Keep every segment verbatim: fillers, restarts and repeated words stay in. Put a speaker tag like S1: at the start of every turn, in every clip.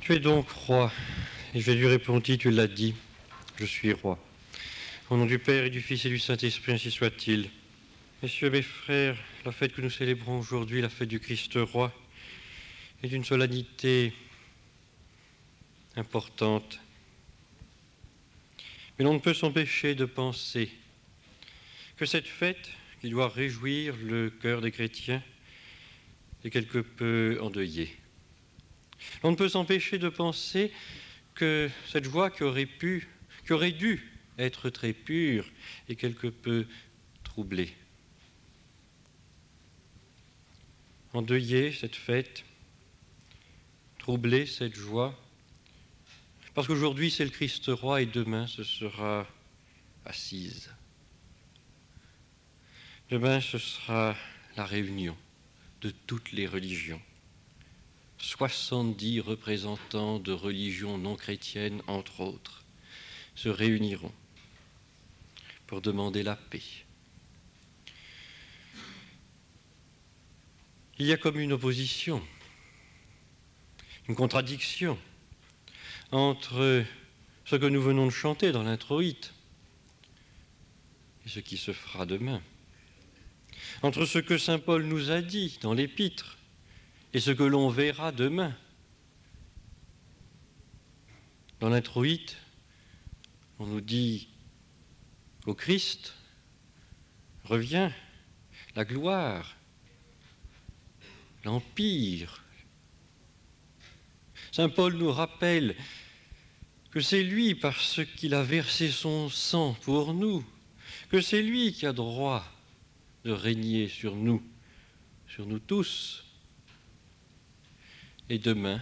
S1: Tu es donc roi. Et Jésus répondit, tu l'as dit, je suis roi. Au nom du Père et du Fils et du Saint-Esprit, ainsi soit-il. Messieurs, mes frères, la fête que nous célébrons aujourd'hui, la fête du Christ roi, est d'une solennité importante. Mais l'on ne peut s'empêcher de penser que cette fête, qui doit réjouir le cœur des chrétiens, est quelque peu endeuillée. On ne peut s'empêcher de penser que cette joie qui aurait pu, qui aurait dû être très pure, est quelque peu troublée. Endeuillée, cette fête, troublée, cette joie, parce qu'aujourd'hui c'est le Christ roi et demain ce sera assise. Demain ce sera la réunion de toutes les religions. soixante-dix représentants de religions non chrétiennes, entre autres, se réuniront pour demander la paix. Il y a comme une opposition, une contradiction entre ce que nous venons de chanter dans l'introïte et ce qui se fera demain, entre ce que saint Paul nous a dit dans l'Épître et ce que l'on verra demain. Dans l'introïte, on nous dit au Christ revient la gloire, l'empire. Saint Paul nous rappelle que c'est lui, parce qu'il a versé son sang pour nous, que c'est lui qui a droit de régner sur nous, sur nous tous. Et demain,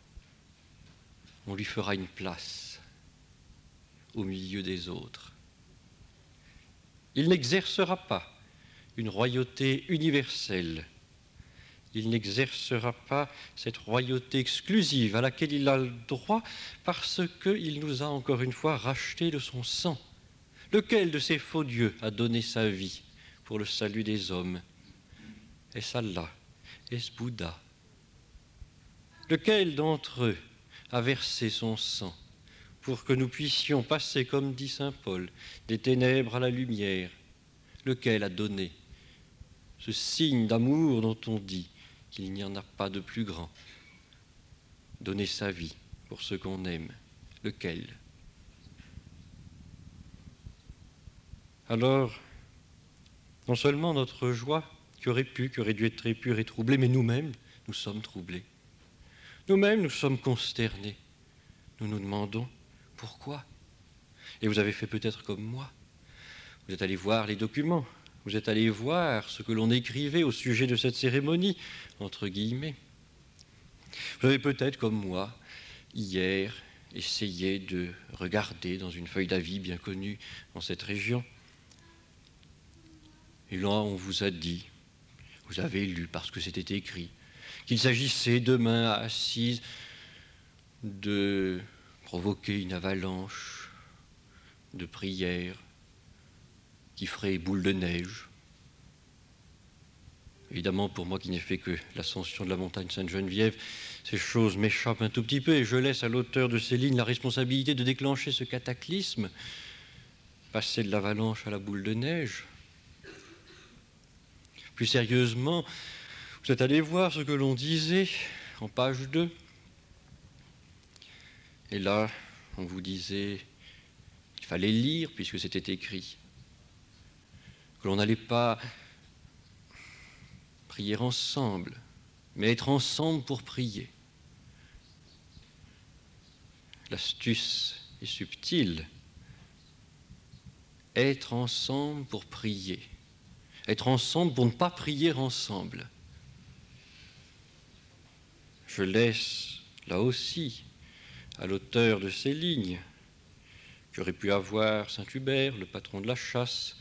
S1: on lui fera une place au milieu des autres. Il n'exercera pas une royauté universelle. Il n'exercera pas cette royauté exclusive à laquelle il a le droit parce qu'il nous a encore une fois rachetés de son sang. Lequel de ces faux dieux a donné sa vie pour le salut des hommes? Est-ce Allah? Est-ce Bouddha? Lequel d'entre eux a versé son sang pour que nous puissions passer, comme dit saint Paul, des ténèbres à la lumière? Lequel a donné ce signe d'amour dont on dit qu'il n'y en a pas de plus grand? Donner sa vie pour ceux qu'on aime. Lequel? Alors, non seulement notre joie, qui aurait pu, qui aurait dû être très pure et troublée, mais nous-mêmes, nous sommes troublés. Nous-mêmes, nous sommes consternés. Nous nous demandons pourquoi. Et vous avez fait peut-être comme moi. Vous êtes allé voir les documents. Vous êtes allé voir ce que l'on écrivait au sujet de cette cérémonie, entre guillemets. Vous avez peut-être, comme moi, hier, essayé de regarder dans une feuille d'avis bien connue dans cette région. Et là, on vous a dit, vous avez lu parce que c'était écrit, qu'il s'agissait demain à Assise de provoquer une avalanche de prières qui ferait boule de neige. Évidemment, pour moi qui n'ai fait que l'ascension de la montagne Sainte-Geneviève, ces choses m'échappent un tout petit peu et je laisse à l'auteur de ces lignes la responsabilité de déclencher ce cataclysme, passer de l'avalanche à la boule de neige. Plus sérieusement, vous êtes allé voir ce que l'on disait en page deux. Et là, on vous disait qu'il fallait lire puisque c'était écrit. Que l'on n'allait pas prier ensemble, mais être ensemble pour prier. L'astuce est subtile. Être ensemble pour prier. Être ensemble pour ne pas prier ensemble. Je laisse, là aussi, à l'auteur de ces lignes, qu'aurait pu avoir saint Hubert, le patron de la chasse,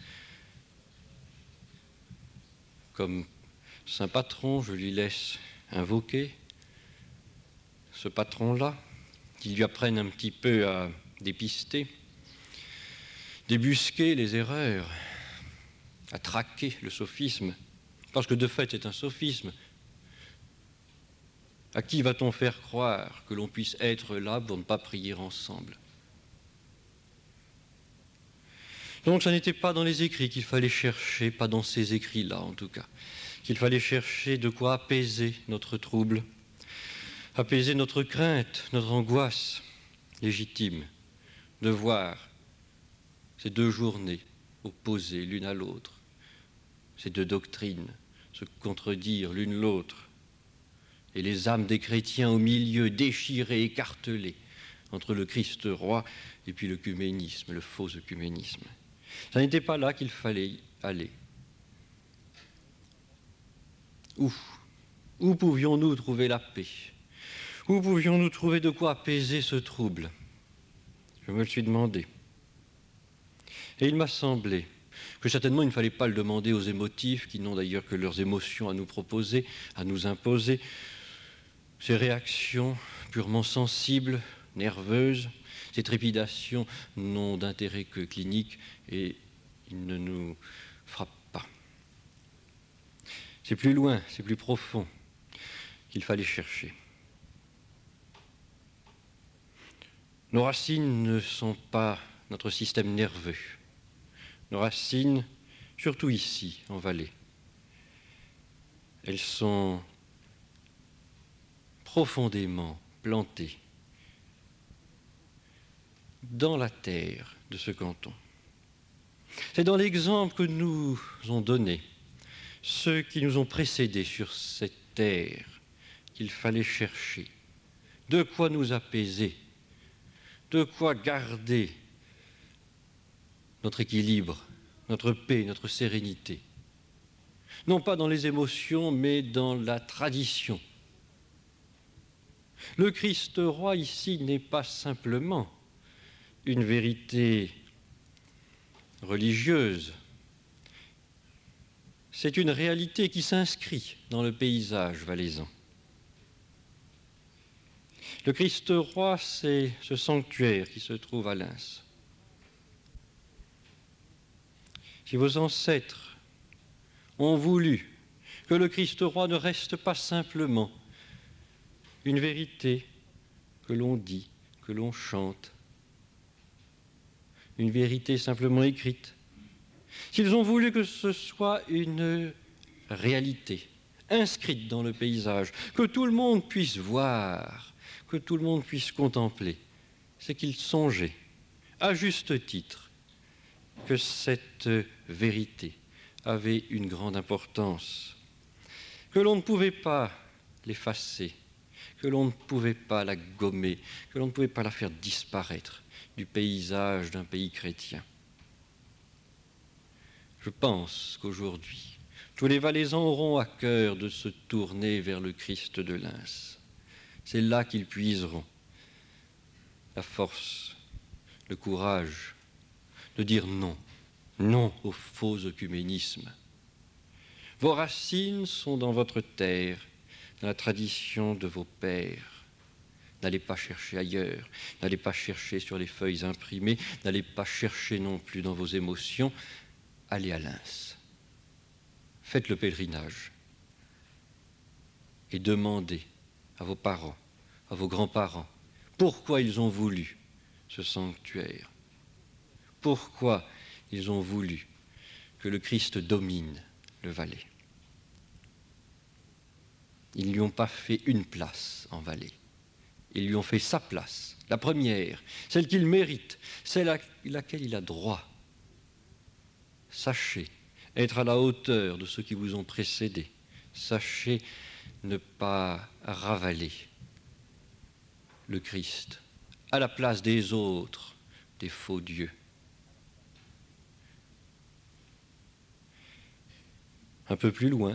S1: comme saint patron, je lui laisse invoquer ce patron-là, qu'il lui apprenne un petit peu à dépister, débusquer les erreurs, à traquer le sophisme, parce que de fait c'est un sophisme, À qui va-t-on faire croire que l'on puisse être là pour ne pas prier ensemble? Donc ça n'était pas dans les écrits qu'il fallait chercher, pas dans ces écrits-là en tout cas, qu'il fallait chercher de quoi apaiser notre trouble, apaiser notre crainte, notre angoisse légitime de voir ces deux journées opposées l'une à l'autre, ces deux doctrines se contredire l'une l'autre, et les âmes des chrétiens au milieu déchirées, écartelées entre le Christ roi et puis l'œcuménisme, le faux œcuménisme. Ça n'était pas là qu'il fallait aller. Où Où pouvions-nous trouver la paix? Où pouvions-nous trouver de quoi apaiser ce trouble? Je me le suis demandé. Et il m'a semblé que certainement il ne fallait pas le demander aux émotifs, qui n'ont d'ailleurs que leurs émotions à nous proposer, à nous imposer, ces réactions purement sensibles, nerveuses, ces trépidations n'ont d'intérêt que clinique et ils ne nous frappent pas. C'est plus loin, c'est plus profond qu'il fallait chercher. Nos racines ne sont pas notre système nerveux. Nos racines, surtout ici, en vallée, elles sont profondément plantées dans la terre de ce canton. C'est dans l'exemple que nous ont donné ceux qui nous ont précédés sur cette terre qu'il fallait chercher. De quoi nous apaiser, de quoi garder notre équilibre, notre paix, notre sérénité. Non pas dans les émotions, mais dans la tradition. Le Christ roi ici n'est pas simplement une vérité religieuse, c'est une réalité qui s'inscrit dans le paysage valaisan. Le Christ roi, c'est ce sanctuaire qui se trouve à Lens. Si vos ancêtres ont voulu que le Christ roi ne reste pas simplement une vérité que l'on dit, que l'on chante, une vérité simplement écrite, s'ils ont voulu que ce soit une réalité inscrite dans le paysage, que tout le monde puisse voir, que tout le monde puisse contempler, c'est qu'ils songeaient, à juste titre, que cette vérité avait une grande importance, que l'on ne pouvait pas l'effacer, que l'on ne pouvait pas la gommer, que l'on ne pouvait pas la faire disparaître du paysage d'un pays chrétien. Je pense qu'aujourd'hui, tous les Valaisans auront à cœur de se tourner vers le Christ de Lens. C'est là qu'ils puiseront la force, le courage de dire non, non au faux œcuménisme. Vos racines sont dans votre terre, dans la tradition de vos pères. N'allez pas chercher ailleurs, n'allez pas chercher sur les feuilles imprimées, n'allez pas chercher non plus dans vos émotions. Allez à Lens, faites le pèlerinage et demandez à vos parents, à vos grands-parents, pourquoi ils ont voulu ce sanctuaire, pourquoi ils ont voulu que le Christ domine le Valais. Ils ne lui ont pas fait une place en Valais, ils lui ont fait sa place, la première, celle qu'il mérite, celle à laquelle il a droit. Sachez être à la hauteur de ceux qui vous ont précédés. Sachez ne pas ravaler le Christ à la place des autres, des faux dieux. Un peu plus loin,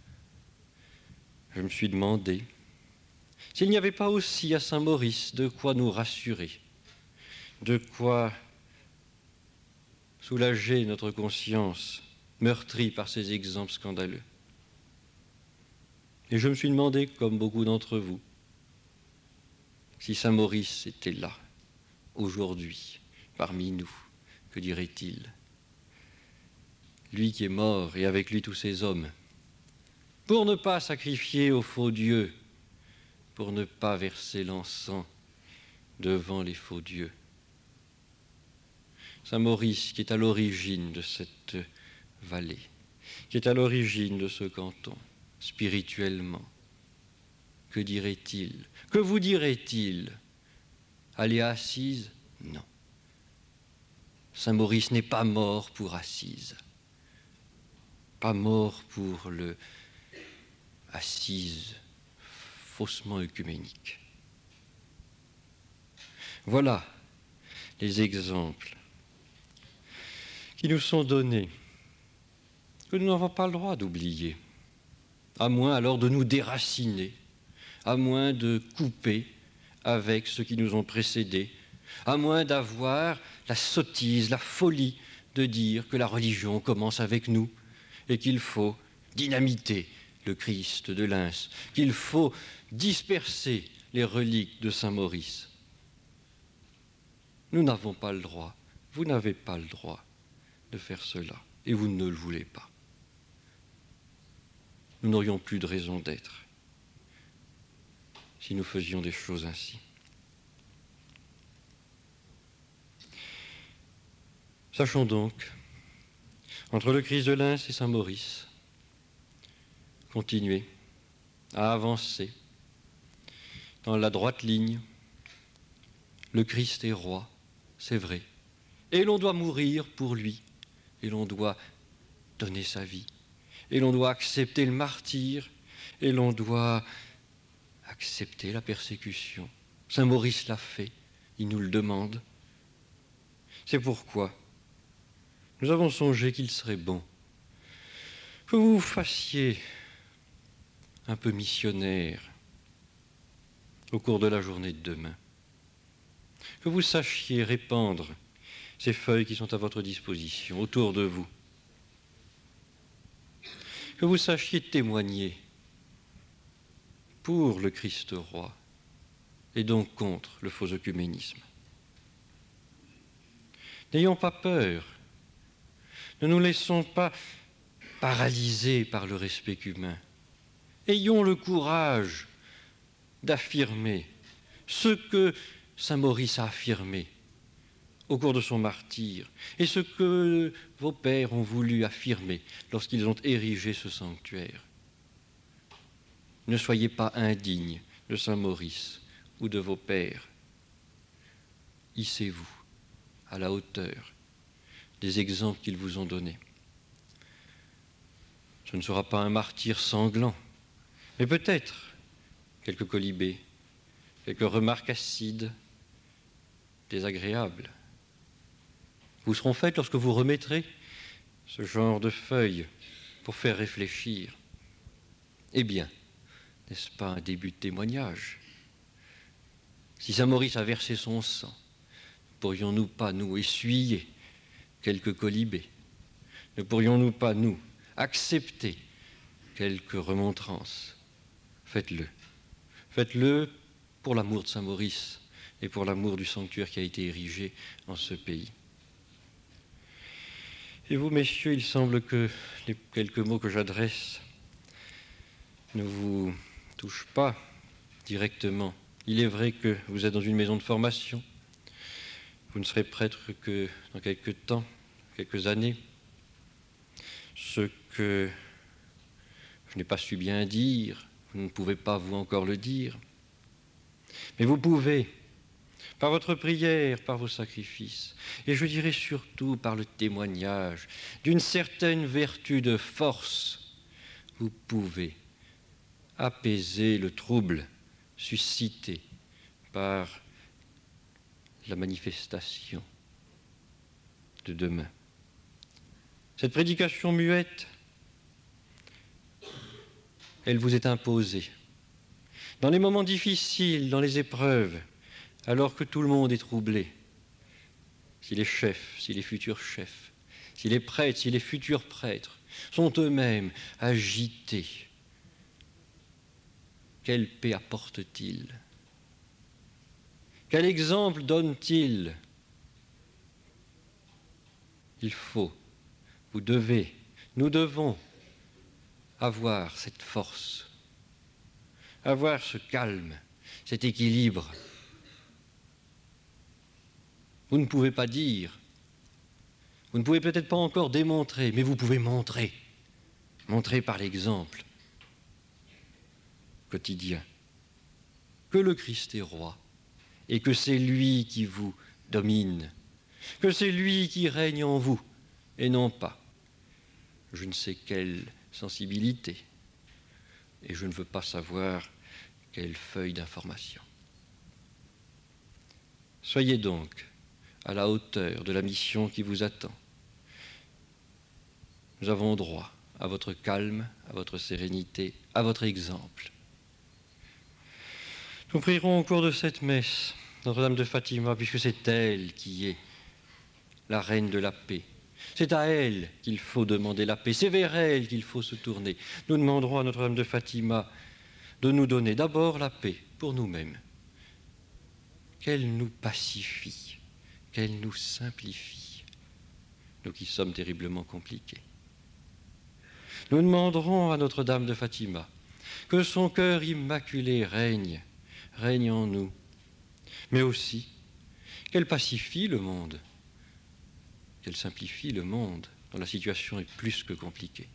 S1: je me suis demandé s'il n'y avait pas aussi à Saint-Maurice de quoi nous rassurer, de quoi soulager notre conscience meurtrie par ces exemples scandaleux. Et je me suis demandé, comme beaucoup d'entre vous, si Saint-Maurice était là, aujourd'hui, parmi nous, que dirait-il? Lui qui est mort, et avec lui tous ces hommes, pour ne pas sacrifier aux faux dieux pour ne pas verser l'encens devant les faux dieux. Saint Maurice, qui est à l'origine de cette vallée, qui est à l'origine de ce canton, spirituellement, que dirait-il? Que vous dirait-il? Aller à Assise? Non. Saint Maurice n'est pas mort pour Assise, pas mort pour le Assise faussement œcuménique. Voilà les exemples qui nous sont donnés, que nous n'avons pas le droit d'oublier, à moins alors de nous déraciner, à moins de couper avec ceux qui nous ont précédés, à moins d'avoir la sottise, la folie de dire que la religion commence avec nous et qu'il faut dynamiter le Christ de Lens, qu'il faut disperser les reliques de Saint Maurice. Nous n'avons pas le droit, vous n'avez pas le droit de faire cela, et vous ne le voulez pas. Nous n'aurions plus de raison d'être si nous faisions des choses ainsi. Sachons donc, entre le Christ de Lens et Saint Maurice, continuer à avancer dans la droite ligne. Le Christ est roi, c'est vrai, et l'on doit mourir pour lui, et l'on doit donner sa vie, et l'on doit accepter le martyre, et l'on doit accepter la persécution. Saint Maurice l'a fait, il nous le demande. C'est pourquoi nous avons songé qu'il serait bon que vous fassiez un peu missionnaire au cours de la journée de demain, que vous sachiez répandre ces feuilles qui sont à votre disposition autour de vous, que vous sachiez témoigner pour le Christ roi et donc contre le faux œcuménisme. N'ayons pas peur, ne nous laissons pas paralyser par le respect humain. Ayons le courage d'affirmer ce que Saint Maurice a affirmé au cours de son martyre et ce que vos pères ont voulu affirmer lorsqu'ils ont érigé ce sanctuaire. Ne soyez pas indignes de Saint Maurice ou de vos pères. Hissez-vous à la hauteur des exemples qu'ils vous ont donnés. Ce ne sera pas un martyre sanglant, mais peut-être quelques colibés, quelques remarques acides, désagréables, vous seront faites lorsque vous remettrez ce genre de feuilles pour faire réfléchir. Eh bien, n'est-ce pas un début de témoignage? Si Saint Maurice a versé son sang, ne pourrions-nous pas, nous, essuyer quelques colibés? Ne pourrions-nous pas, nous, accepter quelques remontrances? Faites-le. Faites-le pour l'amour de Saint Maurice et pour l'amour du sanctuaire qui a été érigé en ce pays. Et vous, messieurs, il semble que les quelques mots que j'adresse ne vous touchent pas directement. Il est vrai que vous êtes dans une maison de formation. Vous ne serez prêtre que dans quelques temps, quelques années. Ce que je n'ai pas su bien dire, vous ne pouvez pas vous encore le dire. Mais vous pouvez, par votre prière, par vos sacrifices, et je dirais surtout par le témoignage d'une certaine vertu de force, vous pouvez apaiser le trouble suscité par la manifestation de demain. Cette prédication muette, elle vous est imposée. Dans les moments difficiles, dans les épreuves, alors que tout le monde est troublé, si les chefs, si les futurs chefs, si les prêtres, si les futurs prêtres sont eux-mêmes agités, quelle paix apporte-t-il? Quel exemple donne-t-il? Il faut, vous devez, nous devons avoir cette force, avoir ce calme cet équilibre. Vous ne pouvez pas dire, vous ne pouvez peut-être pas encore démontrer, mais vous pouvez montrer, montrer par l'exemple quotidien que le Christ est roi et que c'est lui qui vous domine, que c'est lui qui règne en vous et non pas je ne sais quelle sensibilité et je ne veux pas savoir quelle feuille d'information. Soyez donc à la hauteur de la mission qui vous attend. Nous avons droit à votre calme, à votre sérénité, à votre exemple. Nous prierons au cours de cette messe Notre-Dame de Fatima, puisque c'est elle qui est la reine de la paix. C'est à elle qu'il faut demander la paix, c'est vers elle qu'il faut se tourner. Nous demanderons à Notre-Dame de Fatima de nous donner d'abord la paix pour nous-mêmes, qu'elle nous pacifie, qu'elle nous simplifie, nous qui sommes terriblement compliqués. Nous demanderons à Notre-Dame de Fatima que son cœur immaculé règne, règne en nous, mais aussi qu'elle pacifie le monde, qu'elle simplifie le monde dont la situation est plus que compliquée,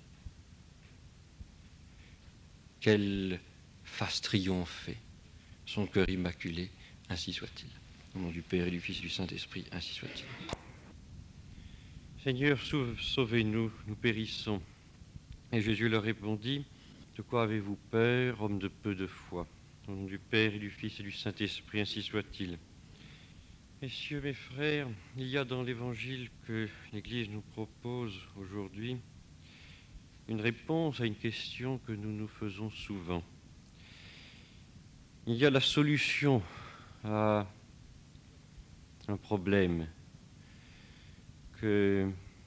S1: qu'elle fasse triompher son cœur immaculé, ainsi soit-il. Au nom du Père et du Fils et du Saint-Esprit, ainsi soit-il. Seigneur, sauvez-nous, nous périssons. Et Jésus leur répondit, de quoi avez-vous peur, homme de peu de foi? Au nom du Père et du Fils et du Saint-Esprit, ainsi soit-il. Messieurs, mes frères, il y a dans l'Évangile que l'Église nous propose aujourd'hui une réponse à une question que nous nous faisons souvent. Il y a la solution à un problème que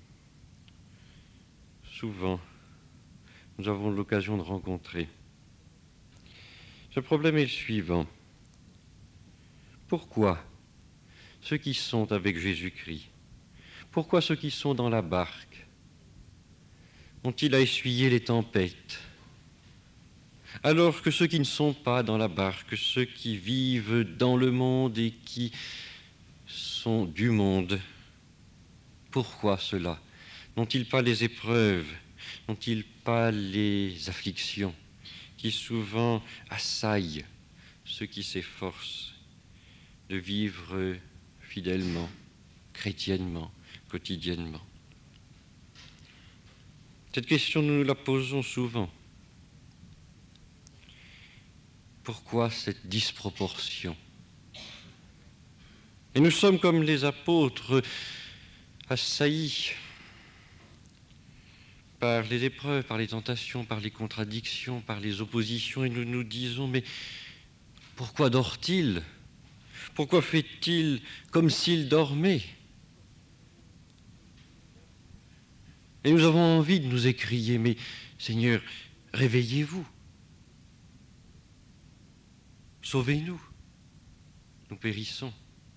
S1: souvent nous avons l'occasion de rencontrer. Ce problème est le suivant. Pourquoi ceux qui sont avec Jésus-Christ, pourquoi ceux qui sont dans la barque ont-ils à essuyer les tempêtes, alors que ceux qui ne sont pas dans la barque, ceux qui vivent dans le monde et qui sont du monde, pourquoi cela? N'ont-ils pas les épreuves, n'ont-ils pas les afflictions qui souvent assaillent ceux qui s'efforcent de vivre fidèlement, chrétiennement, quotidiennement? Cette question, nous nous la posons souvent. Pourquoi cette disproportion? Et nous sommes comme les apôtres, assaillis par les épreuves, par les tentations, par les contradictions, par les oppositions, et nous nous disons, mais pourquoi dort-il? Pourquoi fait-il comme s'il dormait? Et nous avons envie de nous écrier, mais Seigneur, réveillez-vous. Sauvez-nous. Nous périssons.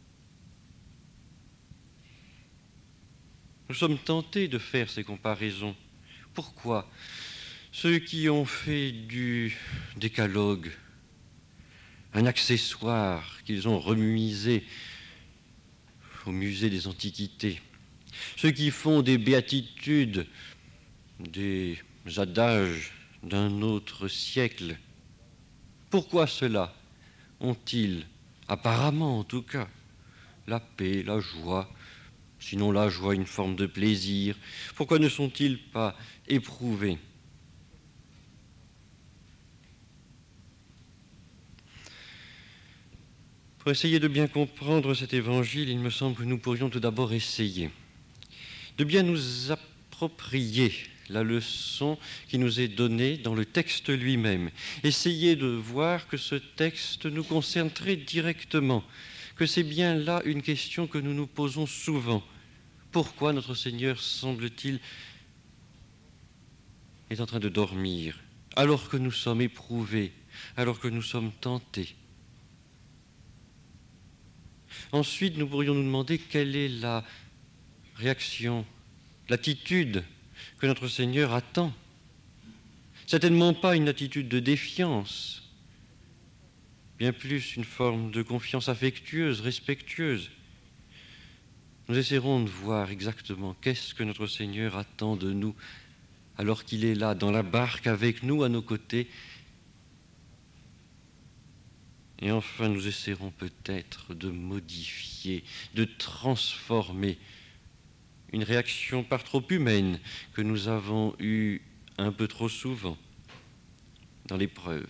S1: Nous sommes tentés de faire ces comparaisons. Pourquoi ceux qui ont fait du décalogue un accessoire qu'ils ont remisé au musée des Antiquités, ceux qui font des béatitudes, des adages d'un autre siècle, pourquoi cela ont-ils, apparemment en tout cas, la paix, la joie, sinon la joie, une forme de plaisir? Pourquoi ne sont-ils pas éprouvés? Pour essayer de bien comprendre cet évangile, il me semble que nous pourrions tout d'abord essayer de bien nous approprier la leçon qui nous est donnée dans le texte lui-même. Essayer de voir que ce texte nous concerne très directement, que c'est bien là une question que nous nous posons souvent. Pourquoi notre Seigneur, semble-t-il, est en train de dormir, alors que nous sommes éprouvés, alors que nous sommes tentés? Ensuite, nous pourrions nous demander quelle est la réaction, l'attitude que notre Seigneur attend. Certainement pas une attitude de défiance, bien plus une forme de confiance affectueuse, respectueuse. Nous essaierons de voir exactement qu'est-ce que notre Seigneur attend de nous alors qu'il est là, dans la barque, avec nous, à nos côtés. Et enfin, nous essaierons peut-être de modifier, de transformer une réaction par trop humaine que nous avons eue un peu trop souvent dans l'épreuve.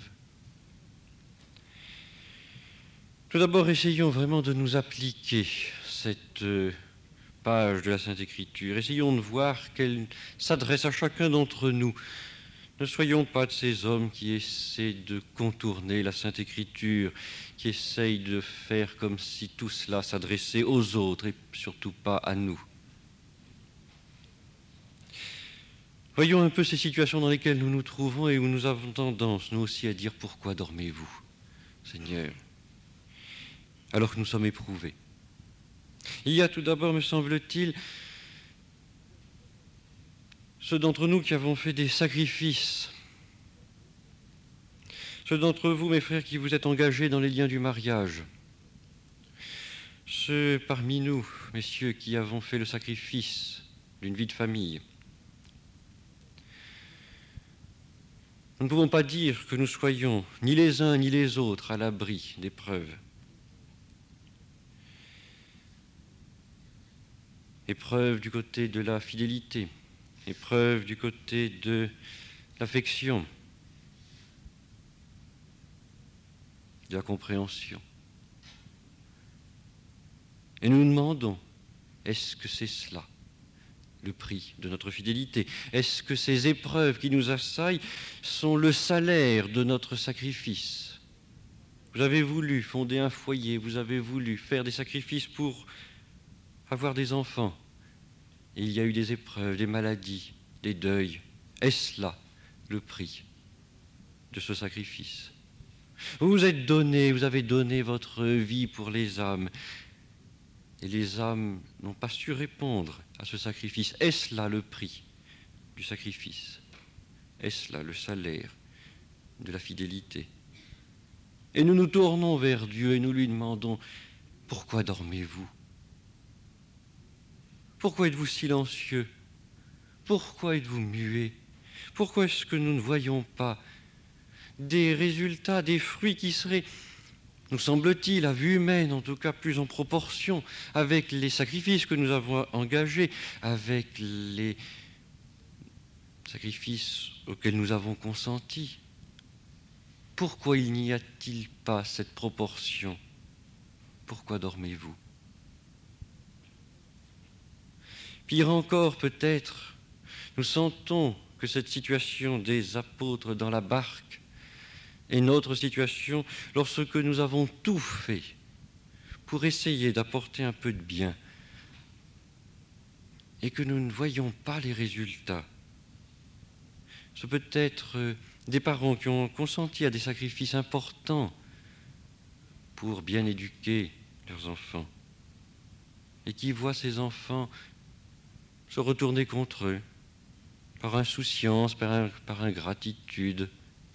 S1: Tout d'abord, essayons vraiment de nous appliquer cette page de la Sainte Écriture. Essayons de voir qu'elle s'adresse à chacun d'entre nous. Ne soyons pas de ces hommes qui essaient de contourner la Sainte Écriture, qui essayent de faire comme si tout cela s'adressait aux autres et surtout pas à nous. Voyons un peu ces situations dans lesquelles nous nous trouvons et où nous avons tendance, nous aussi, à dire « Pourquoi dormez-vous, Seigneur ?» alors que nous sommes éprouvés. Il y a tout d'abord, me semble-t-il, ceux d'entre nous qui avons fait des sacrifices, ceux d'entre vous, mes frères, qui vous êtes engagés dans les liens du mariage, ceux parmi nous, messieurs, qui avons fait le sacrifice d'une vie de famille. Nous ne pouvons pas dire que nous soyons ni les uns ni les autres à l'abri d'épreuves. Épreuve du côté de la fidélité, épreuve du côté de l'affection, de la compréhension. Et nous nous demandons, est-ce que c'est cela, le prix de notre fidélité? Est-ce que ces épreuves qui nous assaillent sont le salaire de notre sacrifice? Vous avez voulu fonder un foyer, vous avez voulu faire des sacrifices pour avoir des enfants. Et il y a eu des épreuves, des maladies, des deuils. Est-ce là le prix de ce sacrifice? Vous vous êtes donné, vous avez donné votre vie pour les âmes. Et les âmes n'ont pas su répondre à ce sacrifice. Est-ce là le prix du sacrifice? Est-ce là le salaire de la fidélité? Et nous nous tournons vers Dieu et nous lui demandons, pourquoi dormez-vous? Pourquoi êtes-vous silencieux? Pourquoi êtes-vous muets? Pourquoi est-ce que nous ne voyons pas des résultats, des fruits qui seraient, nous semble-t-il, à vue humaine, en tout cas plus en proportion avec les sacrifices que nous avons engagés, avec les sacrifices auxquels nous avons consenti? Pourquoi il n'y a-t-il pas cette proportion? Pourquoi dormez-vous? Pire encore, peut-être, nous sentons que cette situation des apôtres dans la barque est notre situation lorsque nous avons tout fait pour essayer d'apporter un peu de bien et que nous ne voyons pas les résultats. Ce peut être des parents qui ont consenti à des sacrifices importants pour bien éduquer leurs enfants et qui voient ces enfants se retourner contre eux, par insouciance, par, par ingratitude.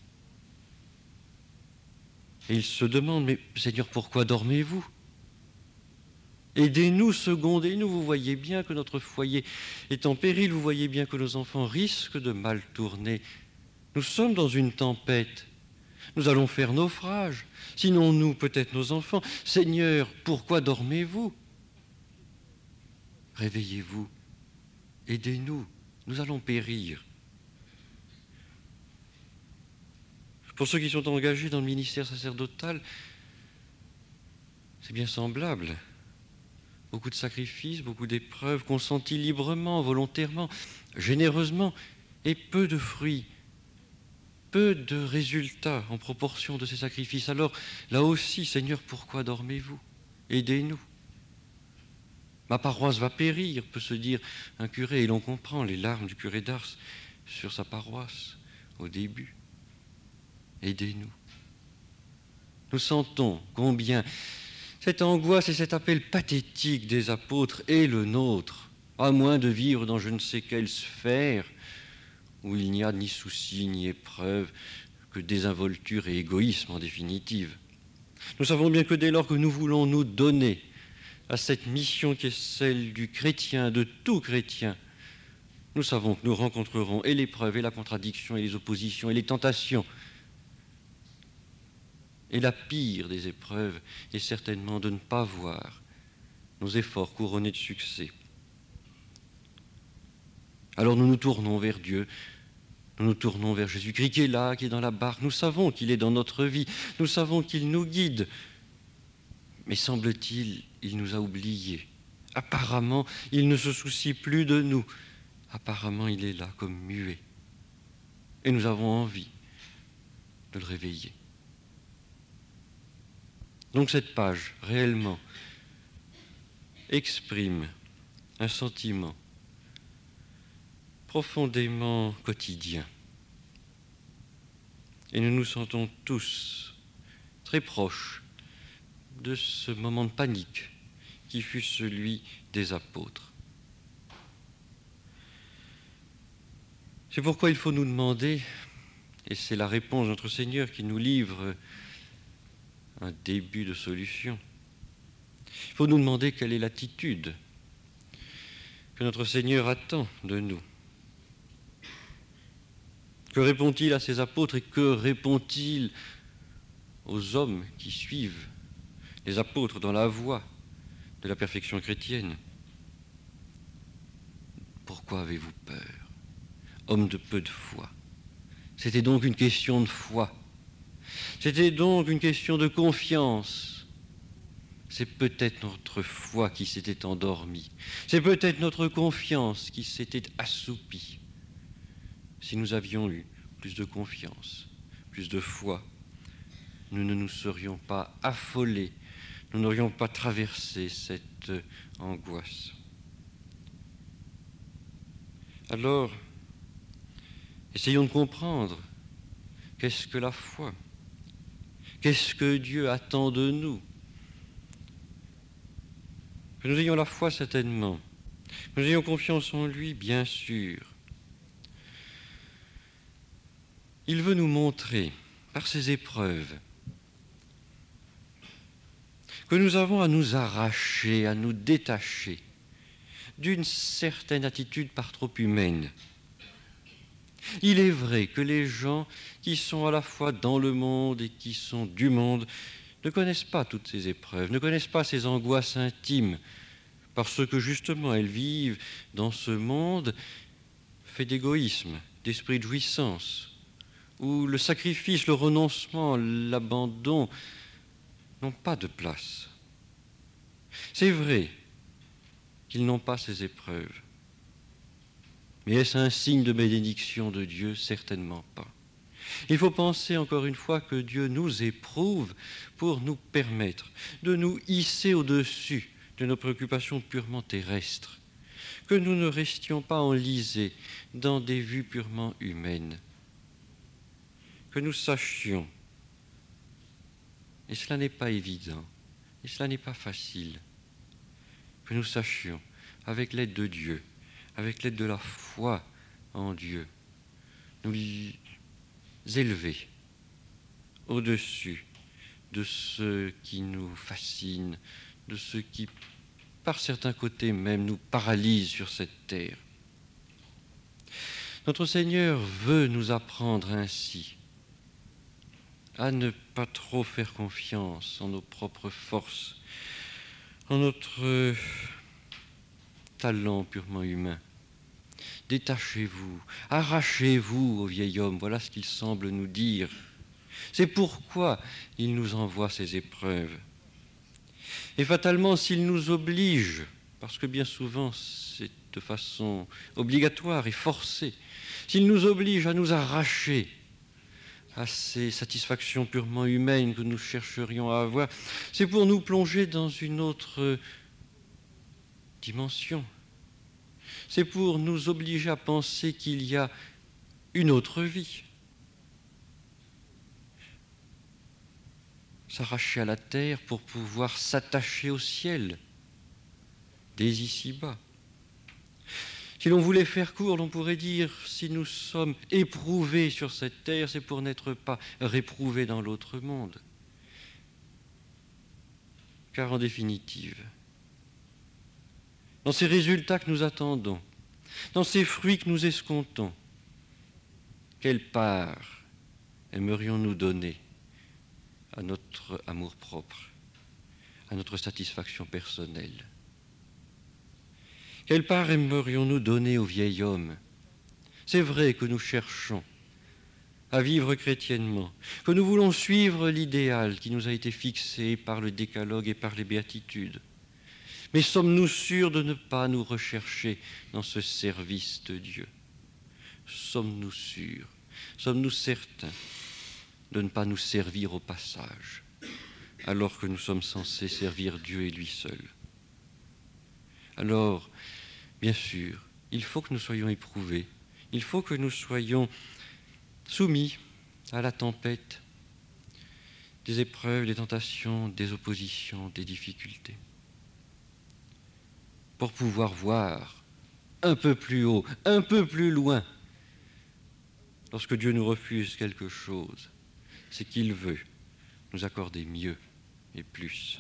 S1: Et ils se demandent, mais Seigneur, pourquoi dormez-vous? Aidez-nous, secondez-nous, vous voyez bien que notre foyer est en péril, vous voyez bien que nos enfants risquent de mal tourner. Nous sommes dans une tempête, nous allons faire naufrage, sinon nous, peut-être nos enfants. Seigneur, pourquoi dormez-vous? Réveillez-vous. Aidez-nous, nous allons périr. Pour ceux qui sont engagés dans le ministère sacerdotal, c'est bien semblable. Beaucoup de sacrifices, beaucoup d'épreuves consentis librement, volontairement, généreusement, et peu de fruits, peu de résultats en proportion de ces sacrifices. Alors, là aussi, Seigneur, pourquoi dormez-vous? Aidez-nous. Ma paroisse va périr, peut se dire un curé, et l'on comprend les larmes du curé d'Ars sur sa paroisse au début. Aidez-nous. Nous sentons combien cette angoisse et cet appel pathétique des apôtres est le nôtre, à moins de vivre dans je ne sais quelle sphère où il n'y a ni souci ni épreuve que désinvolture et égoïsme en définitive. Nous savons bien que dès lors que nous voulons nous donner à cette mission qui est celle du chrétien, de tout chrétien, nous savons que nous rencontrerons et l'épreuve, et la contradiction, et les oppositions, et les tentations. Et la pire des épreuves est certainement de ne pas voir nos efforts couronnés de succès. Alors nous nous tournons vers Dieu, nous nous tournons vers Jésus-Christ qui est là, qui est dans la barque. Nous savons qu'il est dans notre vie, nous savons qu'il nous guide. Mais semble-t-il, il nous a oubliés. Apparemment, il ne se soucie plus de nous. Apparemment, il est là comme muet. Et nous avons envie de le réveiller. Donc cette page, réellement, exprime un sentiment profondément quotidien. Et nous nous sentons tous très proches de ce moment de panique qui fut celui des apôtres. C'est pourquoi il faut nous demander, et c'est la réponse de notre Seigneur qui nous livre un début de solution, il faut nous demander quelle est l'attitude que notre Seigneur attend de nous. Que répond-il à ses apôtres et que répond-il aux hommes qui suivent les apôtres dans la voie de la perfection chrétienne? Pourquoi avez-vous peur, hommes de peu de foi? C'était donc une question de foi. C'était donc une question de confiance. C'est peut-être notre foi qui s'était endormie. C'est peut-être notre confiance qui s'était assoupie. Si nous avions eu plus de confiance, plus de foi, nous ne nous serions pas affolés, nous n'aurions pas traversé cette angoisse. Alors, essayons de comprendre qu'est-ce que la foi, qu'est-ce que Dieu attend de nous. Que nous ayons la foi certainement, que nous ayons confiance en lui, bien sûr. Il veut nous montrer, par ces épreuves, que nous avons à nous arracher, à nous détacher d'une certaine attitude par trop humaine. Il est vrai que les gens qui sont à la fois dans le monde et qui sont du monde ne connaissent pas toutes ces épreuves, ne connaissent pas ces angoisses intimes, parce que justement elles vivent dans ce monde fait d'égoïsme, d'esprit de jouissance, où le sacrifice, le renoncement, l'abandon n'ont pas de place. C'est vrai qu'ils n'ont pas ces épreuves. Mais est-ce un signe de bénédiction de Dieu? Certainement pas. Il faut penser encore une fois que Dieu nous éprouve pour nous permettre de nous hisser au-dessus de nos préoccupations purement terrestres, que nous ne restions pas enlisés dans des vues purement humaines, que nous sachions, et cela n'est pas évident, et cela n'est pas facile, que nous sachions, avec l'aide de Dieu, avec l'aide de la foi en Dieu, nous élever au-dessus de ce qui nous fascine, de ce qui, par certains côtés même, nous paralyse sur cette terre. Notre Seigneur veut nous apprendre ainsi à ne pas trop faire confiance en nos propres forces, en notre talent purement humain. Détachez-vous, arrachez-vous au vieil homme, voilà ce qu'il semble nous dire. C'est pourquoi il nous envoie ces épreuves. Et fatalement, s'il nous oblige, parce que bien souvent c'est de façon obligatoire et forcée, s'il nous oblige à nous arracher à ces satisfactions purement humaines que nous chercherions à avoir, c'est pour nous plonger dans une autre dimension. C'est pour nous obliger à penser qu'il y a une autre vie. S'arracher à la terre pour pouvoir s'attacher au ciel, dès ici-bas. Si l'on voulait faire court, l'on pourrait dire, si nous sommes éprouvés sur cette terre, c'est pour n'être pas réprouvés dans l'autre monde. car en définitive, dans ces résultats que nous attendons, dans ces fruits que nous escomptons, quelle part aimerions-nous donner à notre amour-propre, à notre satisfaction personnelle? Quelle part aimerions-nous donner au vieil homme? C'est vrai que nous cherchons à vivre chrétiennement, que nous voulons suivre l'idéal qui nous a été fixé par le décalogue et par les béatitudes. Mais sommes-nous sûrs de ne pas nous rechercher dans ce service de Dieu? Sommes-nous sûrs, sommes-nous certains de ne pas nous servir au passage, alors que nous sommes censés servir Dieu et lui seul? Alors, bien sûr, il faut que nous soyons éprouvés, il faut que nous soyons soumis à la tempête des épreuves, des tentations, des oppositions, des difficultés, pour pouvoir voir un peu plus haut, un peu plus loin. Lorsque Dieu nous refuse quelque chose, c'est qu'il veut nous accorder mieux et plus.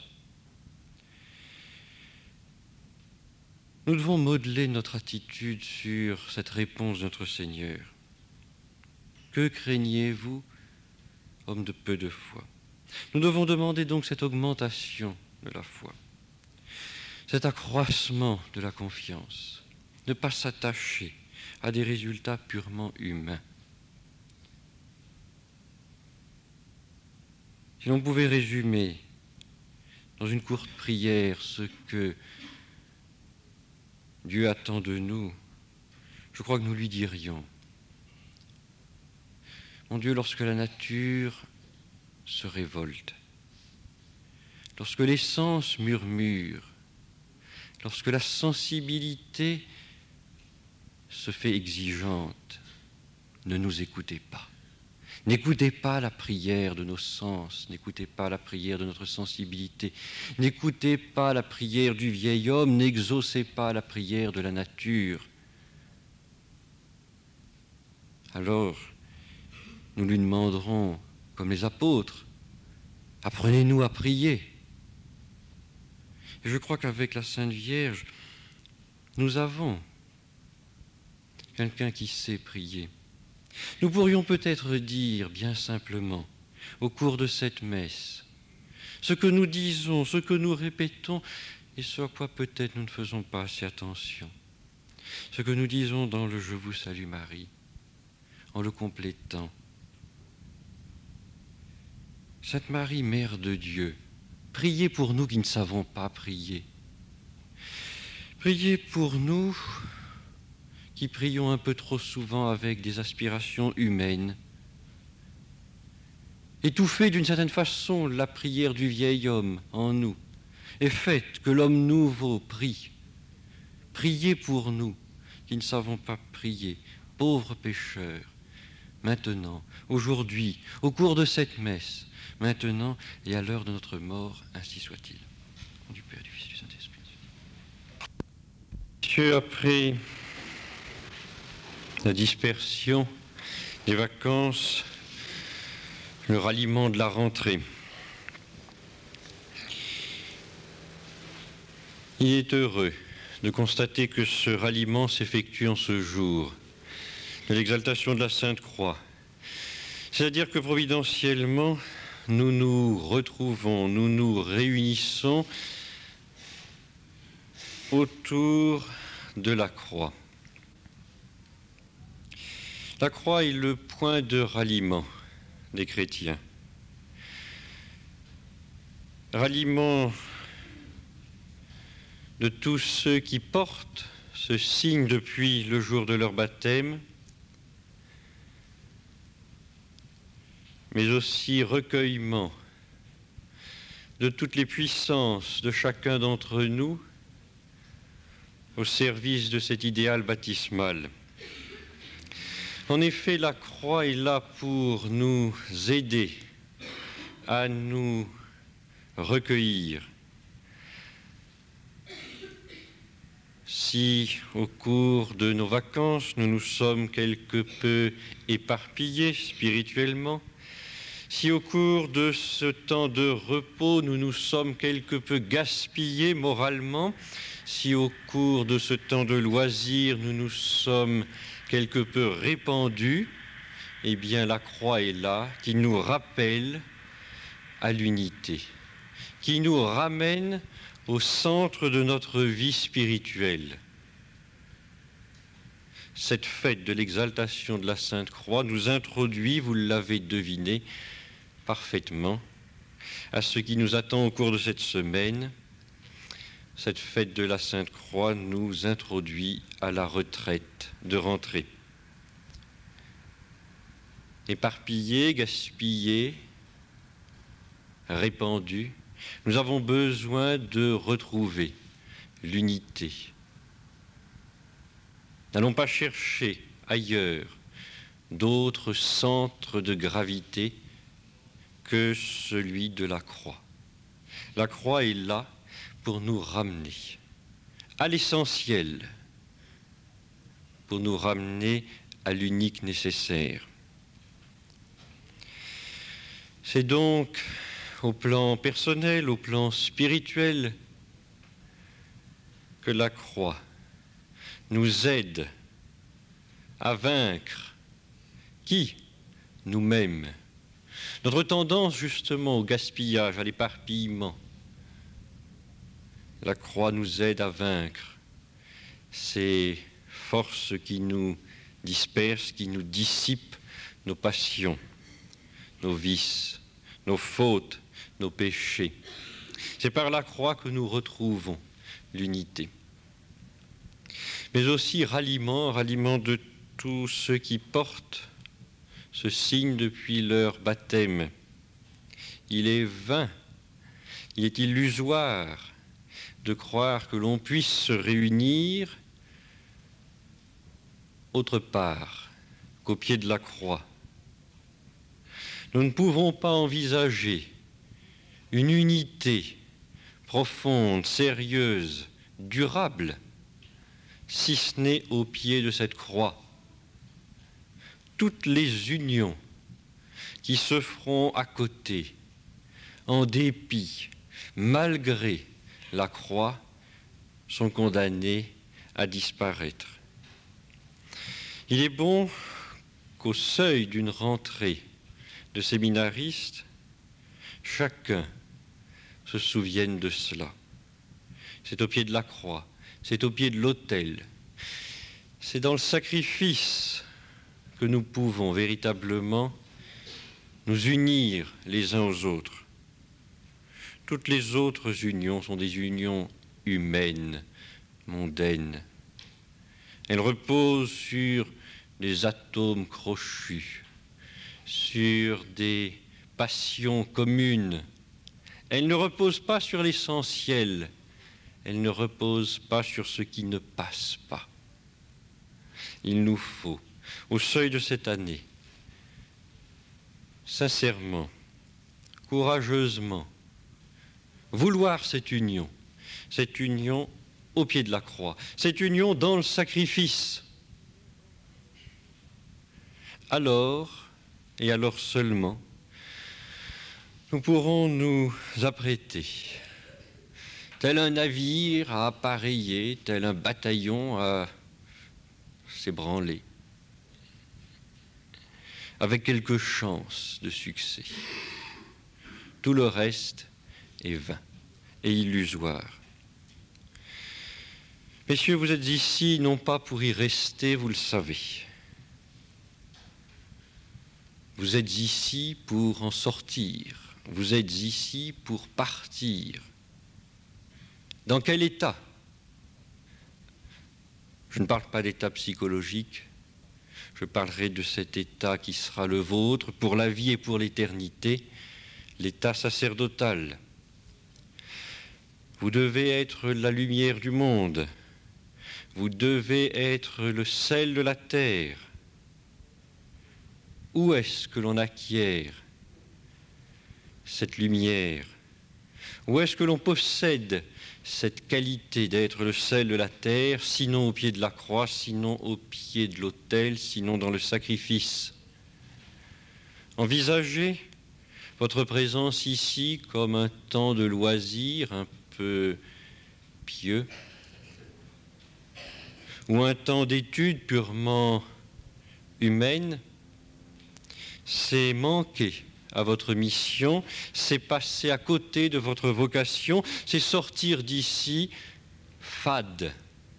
S1: Nous devons modeler notre attitude sur cette réponse de notre Seigneur. Que craignez-vous, homme de peu de foi? Nous devons demander donc cette augmentation de la foi, cet accroissement de la confiance, ne pas s'attacher à des résultats purement humains. Si l'on pouvait résumer dans une courte prière ce que Dieu attend de nous, je crois que nous lui dirions: mon Dieu, lorsque la nature se révolte, lorsque les sens murmurent, lorsque la sensibilité se fait exigeante, ne nous écoutez pas. N'écoutez pas la prière de nos sens, n'écoutez pas la prière de notre sensibilité, n'écoutez pas la prière du vieil homme, n'exaucez pas la prière de la nature. Alors, nous lui demanderons, comme les apôtres, apprenez-nous à prier. Et je crois qu'avec la Sainte Vierge, nous avons quelqu'un qui sait prier. Nous pourrions peut-être dire bien simplement, au cours de cette messe, ce que nous disons, ce que nous répétons, et ce à quoi peut-être nous ne faisons pas assez attention. Ce que nous disons dans le « Je vous salue Marie », en le complétant. Sainte Marie, Mère de Dieu, priez pour nous qui ne savons pas prier. Priez pour nous qui prions un peu trop souvent avec des aspirations humaines. Étouffez d'une certaine façon la prière du vieil homme en nous et faites que l'homme nouveau prie. Priez pour nous qui ne savons pas prier, pauvres pécheurs, maintenant, aujourd'hui, au cours de cette messe, maintenant et à l'heure de notre mort, ainsi soit-il. Au nom du Père, du Fils et du Saint-Esprit. Dieu, après la dispersion des vacances, le ralliement de la rentrée, il est heureux de constater que ce ralliement s'effectue en ce jour de l'exaltation de la Sainte Croix. C'est-à-dire que providentiellement, nous nous retrouvons, nous nous réunissons autour de la croix. La croix est le point de ralliement des chrétiens. Ralliement de tous ceux qui portent ce signe depuis le jour de leur baptême, mais aussi recueillement de toutes les puissances de chacun d'entre nous au service de cet idéal baptismal. En effet, la croix est là pour nous aider à nous recueillir. Si au cours de nos vacances, nous nous sommes quelque peu éparpillés spirituellement, si au cours de ce temps de repos, nous nous sommes quelque peu gaspillés moralement, si au cours de ce temps de loisir, nous nous sommes quelque peu répandus, eh bien la croix est là, qui nous rappelle à l'unité, qui nous ramène au centre de notre vie spirituelle. Cette fête de l'exaltation de la Sainte Croix nous introduit, vous l'avez deviné parfaitement, à ce qui nous attend au cours de cette semaine. Cette fête de la Sainte Croix nous introduit à la retraite de rentrée. Éparpillés, gaspillés, répandus, nous avons besoin de retrouver l'unité. N'allons pas chercher ailleurs d'autres centres de gravité que celui de la croix. La croix est là pour nous ramener à l'essentiel, pour nous ramener à l'unique nécessaire. C'est donc au plan personnel, au plan spirituel, que la croix nous aide à vaincre qui? Nous-mêmes. Notre tendance justement au gaspillage, à l'éparpillement. La croix nous aide à vaincre ces forces qui nous dispersent, qui nous dissipent nos passions, nos vices, nos fautes, nos péchés. C'est par la croix que nous retrouvons l'unité. Mais aussi ralliement, ralliement de tous ceux qui portent ce signe depuis leur baptême. Il est vain, il est illusoire de croire que l'on puisse se réunir autre part qu'au pied de la croix. Nous ne pouvons pas envisager une unité profonde, sérieuse, durable, si ce n'est au pied de cette croix. Toutes les unions qui se feront à côté, en dépit, malgré la croix, sont condamnées à disparaître. Il est bon qu'au seuil d'une rentrée de séminaristes, chacun se souvienne de cela. C'est au pied de la croix, c'est au pied de l'autel, c'est dans le sacrifice que nous pouvons véritablement nous unir les uns aux autres. Toutes les autres unions sont des unions humaines, mondaines. Elles reposent sur des atomes crochus, sur des passions communes. Elles ne reposent pas sur l'essentiel, elles ne reposent pas sur ce qui ne passe pas. Il nous faut, au seuil de cette année, sincèrement, courageusement, vouloir cette union, cette union au pied de la croix, cette union dans le sacrifice. Alors, et alors seulement, nous pourrons nous apprêter, tel un navire à appareiller, tel un bataillon à s'ébranler, avec quelques chances de succès. Tout le reste est vain et illusoire. Messieurs, vous êtes ici non pas pour y rester, vous le savez. Vous êtes ici pour en sortir. Vous êtes ici pour partir. Dans quel état? Je ne parle pas d'état psychologique. Je parlerai de cet état qui sera le vôtre pour la vie et pour l'éternité, l'état sacerdotal. Vous devez être la lumière du monde. Vous devez être le sel de la terre. Où est-ce que l'on acquiert cette lumière? Où est-ce que l'on possède cette qualité d'être le sel de la terre, sinon au pied de la croix, sinon au pied de l'autel, sinon dans le sacrifice? Envisagez votre présence ici comme un temps de loisir un peu pieux, ou un temps d'étude purement humaine, c'est manquer à votre mission, c'est passer à côté de votre vocation, c'est sortir d'ici fade,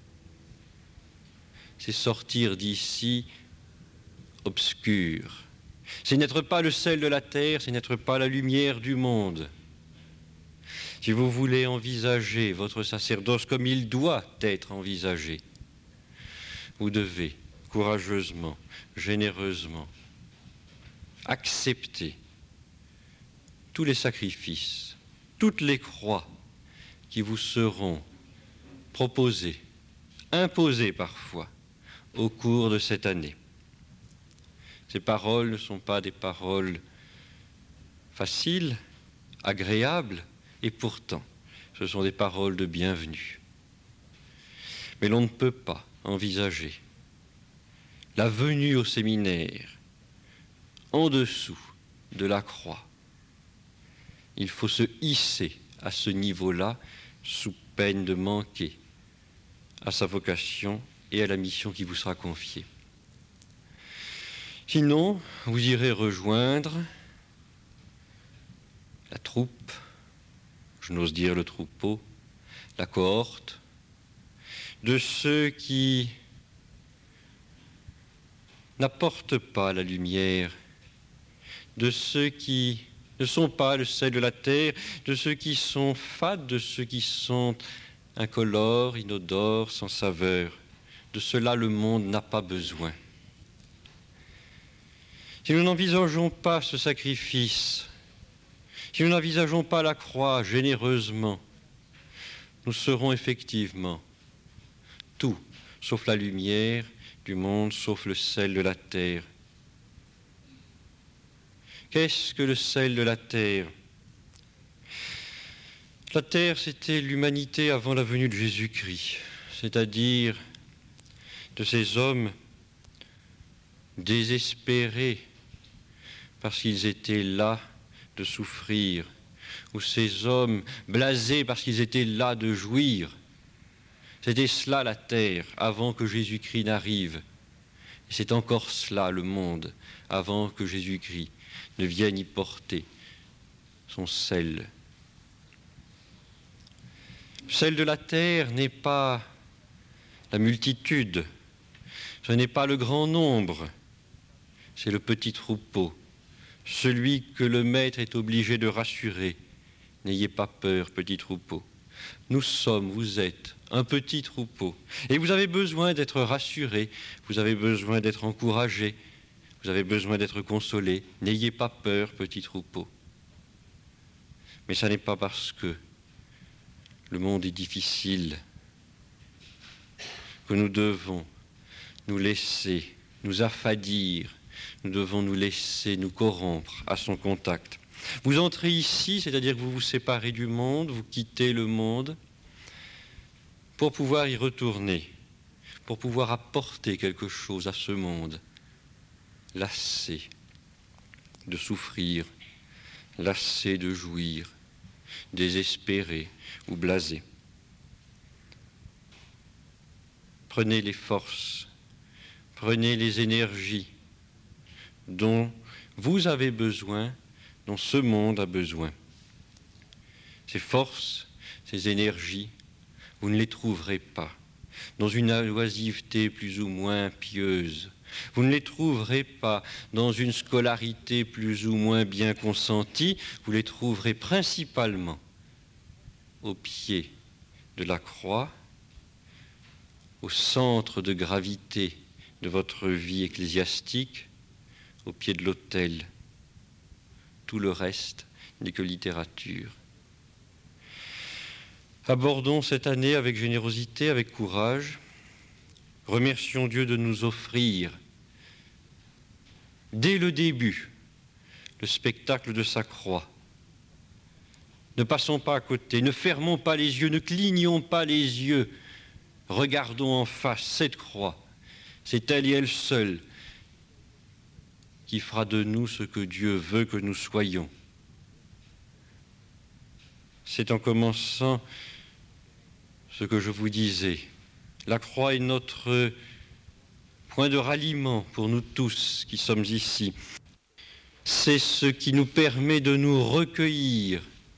S1: c'est sortir d'ici obscur. C'est n'être pas le sel de la terre, c'est n'être pas la lumière du monde. Si vous voulez envisager votre sacerdoce comme il doit être envisagé, vous devez courageusement, généreusement, accepter tous les sacrifices, toutes les croix qui vous seront proposées, imposées parfois, au cours de cette année. Ces paroles ne sont pas des paroles faciles, agréables, et pourtant, ce sont des paroles de bienvenue. Mais l'on ne peut pas envisager la venue au séminaire en dessous de la croix. Il faut se hisser à ce niveau-là sous peine de manquer à sa vocation et à la mission qui vous sera confiée. Sinon, vous irez rejoindre la troupe, je n'ose dire le troupeau, la cohorte, de ceux qui n'apportent pas la lumière, de ceux qui ne sont pas le sel de la terre, de ceux qui sont fades, de ceux qui sont incolores, inodores, sans saveur. De cela, le monde n'a pas besoin. Si nous n'envisageons pas ce sacrifice, si nous n'envisageons pas la croix généreusement, nous serons effectivement tout, sauf la lumière du monde, sauf le sel de la terre. Qu'est-ce que le sel de la terre? La terre, c'était l'humanité avant la venue de Jésus-Christ, c'est-à-dire de ces hommes désespérés parce qu'ils étaient las de souffrir, ou ces hommes blasés parce qu'ils étaient las de jouir. C'était cela la terre avant que Jésus-Christ n'arrive. Et c'est encore cela le monde avant que Jésus-Christ ne vienne y porter son sel. Le sel de la terre n'est pas la multitude, ce n'est pas le grand nombre, c'est le petit troupeau, celui que le maître est obligé de rassurer. N'ayez pas peur, petit troupeau. Nous sommes, vous êtes, un petit troupeau. Et vous avez besoin d'être rassuré, vous avez besoin d'être encouragé, vous avez besoin d'être consolé. N'ayez pas peur, petit troupeau. Mais ça n'est pas parce que le monde est difficile que nous devons nous laisser, nous affadir, nous devons nous laisser nous corrompre à son contact. Vous entrez ici, c'est-à-dire que vous vous séparez du monde, vous quittez le monde pour pouvoir y retourner, pour pouvoir apporter quelque chose à ce monde, lassé de souffrir, lassé de jouir, désespéré ou blasé. Prenez les forces, prenez les énergies dont vous avez besoin, dont ce monde a besoin. Ces forces, ces énergies, vous ne les trouverez pas dans une oisiveté plus ou moins pieuse. Vous ne les trouverez pas dans une scolarité plus ou moins bien consentie. Vous les trouverez principalement au pied de la croix, au centre de gravité de votre vie ecclésiastique, au pied de l'autel. Tout le reste n'est que littérature. Abordons cette année avec générosité, avec courage. Remercions Dieu de nous offrir, dès le début, le spectacle de sa croix. Ne passons pas à côté, ne fermons pas les yeux, ne clignons pas les yeux. Regardons en face cette croix. C'est elle et elle seule qui fera de nous ce que Dieu veut que nous soyons. C'est en commençant ce que je vous disais. La croix est notre point de ralliement pour nous tous qui sommes ici. C'est ce qui nous permet de nous recueillir.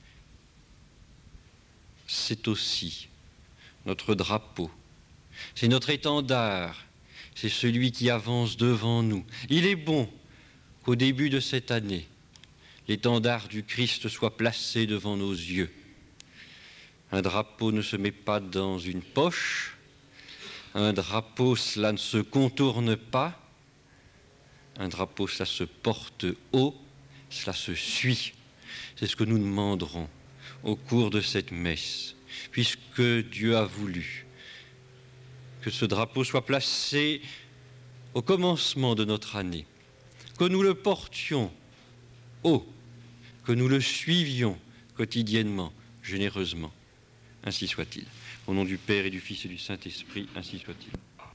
S1: C'est aussi notre drapeau. C'est notre étendard. C'est celui qui avance devant nous. Il est bon qu'au début de cette année, l'étendard du Christ soit placé devant nos yeux. Un drapeau ne se met pas dans une poche. Un drapeau, cela ne se contourne pas. Un drapeau, cela se porte haut, cela se suit. C'est ce que nous demanderons au cours de cette messe, puisque Dieu a voulu que ce drapeau soit placé au commencement de notre année, que nous le portions haut, que nous le suivions quotidiennement, généreusement. Ainsi soit-il. Au nom du Père et du Fils et du Saint-Esprit, ainsi soit-il.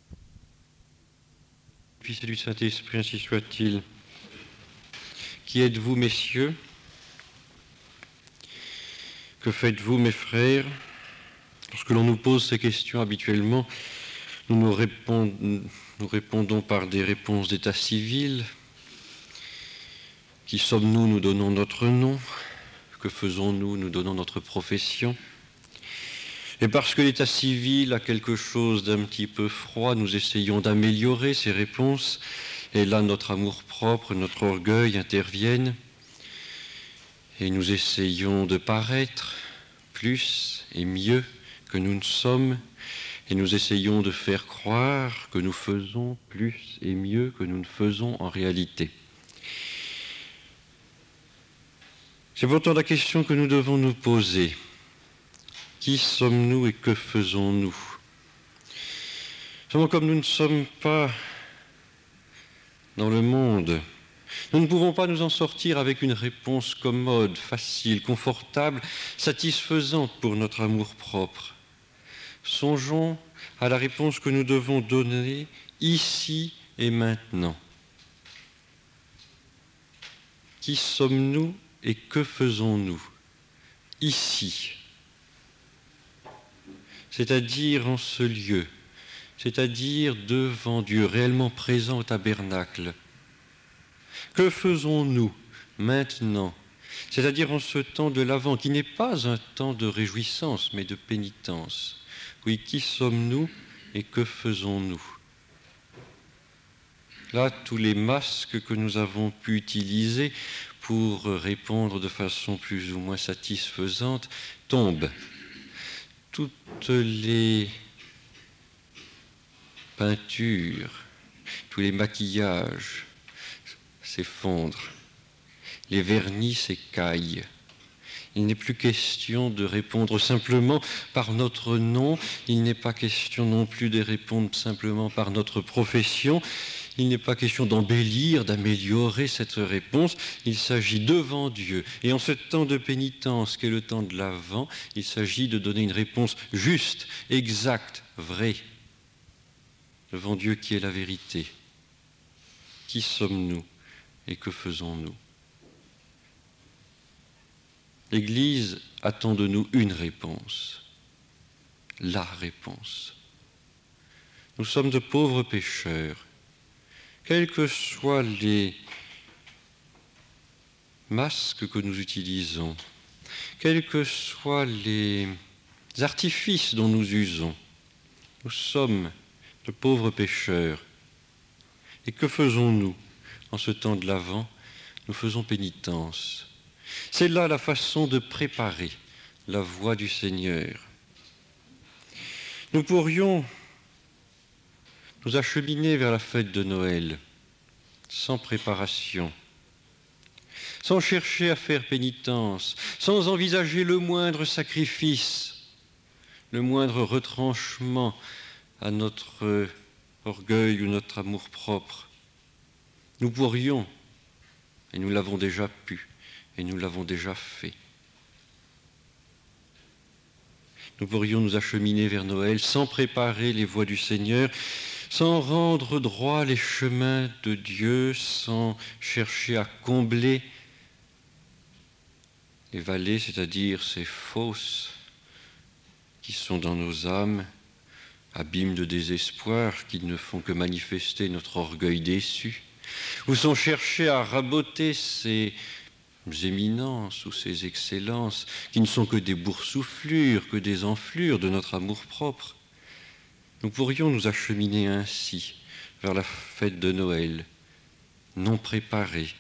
S1: Fils et du Saint-Esprit, ainsi soit-il. Qui êtes-vous, messieurs? Que faites-vous, mes frères? Lorsque l'on nous pose ces questions habituellement, nous nous, répond, nous répondons par des réponses d'état civil. Qui sommes-nous? Nous donnons notre nom. Que faisons-nous? Nous donnons notre profession. Et parce que l'état civil a quelque chose d'un petit peu froid, nous essayons d'améliorer ces réponses. Et là, notre amour-propre, notre orgueil interviennent. Et nous essayons de paraître plus et mieux que nous ne sommes. Et nous essayons de faire croire que nous faisons plus et mieux que nous ne faisons en réalité. C'est pourtant la question que nous devons nous poser. Qui sommes-nous et que faisons-nous? Seulement, comme nous ne sommes pas dans le monde, nous ne pouvons pas nous en sortir avec une réponse commode, facile, confortable, satisfaisante pour notre amour-propre. Songeons à la réponse que nous devons donner ici et maintenant. Qui sommes-nous et que faisons-nous ici? C'est-à-dire en ce lieu, c'est-à-dire devant Dieu, réellement présent au tabernacle. Que faisons-nous maintenant? C'est-à-dire en ce temps de l'Avent, qui n'est pas un temps de réjouissance, mais de pénitence. Oui, qui sommes-nous et que faisons-nous? Là, tous les masques que nous avons pu utiliser pour répondre de façon plus ou moins satisfaisante tombent. Toutes les peintures, tous les maquillages s'effondrent, les vernis s'écaillent. Il n'est plus question de répondre simplement par notre nom, il n'est pas question non plus de répondre simplement par notre profession, il n'est pas question d'embellir, d'améliorer cette réponse, il s'agit devant Dieu. Et en ce temps de pénitence qu'est le temps de l'Avent, il s'agit de donner une réponse juste, exacte, vraie, devant Dieu qui est la vérité. Qui sommes-nous et que faisons-nous? L'Église attend de nous une réponse, la réponse. Nous sommes de pauvres pécheurs. Quels que soient les masques que nous utilisons, quels que soient les artifices dont nous usons, nous sommes de pauvres pécheurs. Et que faisons-nous en ce temps de l'Avent? Nous faisons pénitence. C'est là la façon de préparer la voie du Seigneur. Nous pourrions nous acheminer vers la fête de Noël sans préparation, sans chercher à faire pénitence, sans envisager le moindre sacrifice, le moindre retranchement à notre orgueil ou notre amour-propre. Nous pourrions, et nous l'avons déjà pu, et nous l'avons déjà fait. Nous pourrions nous acheminer vers Noël sans préparer les voies du Seigneur, sans rendre droit les chemins de Dieu, sans chercher à combler les vallées, c'est-à-dire ces fosses qui sont dans nos âmes, abîmes de désespoir qui ne font que manifester notre orgueil déçu, où sont cherchés à raboter ces éminences ou ces excellences qui ne sont que des boursouflures, que des enflures de notre amour-propre. Nous pourrions nous acheminer ainsi vers la fête de Noël, non préparés.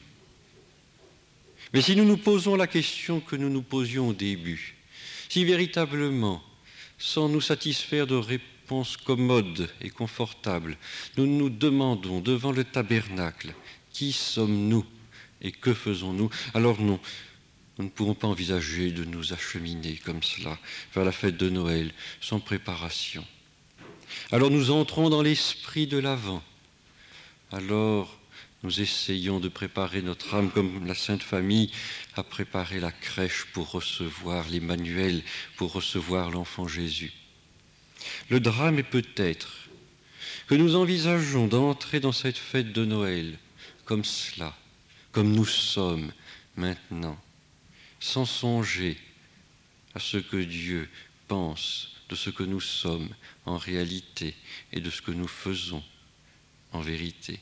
S1: Mais si nous nous posons la question que nous nous posions au début, si véritablement, sans nous satisfaire de réponses commodes et confortables, nous nous demandons devant le tabernacle, qui sommes-nous et que faisons-nous? Alors non, nous ne pourrons pas envisager de nous acheminer comme cela vers la fête de Noël, sans préparation. Alors nous entrons dans l'esprit de l'Avent. Alors nous essayons de préparer notre âme comme la Sainte Famille a préparé la crèche pour recevoir l'Emmanuel, pour recevoir l'enfant Jésus. Le drame est peut-être que nous envisageons d'entrer dans cette fête de Noël comme cela, comme nous sommes maintenant, sans songer à ce que Dieu pense de ce que nous sommes en réalité et de ce que nous faisons en vérité.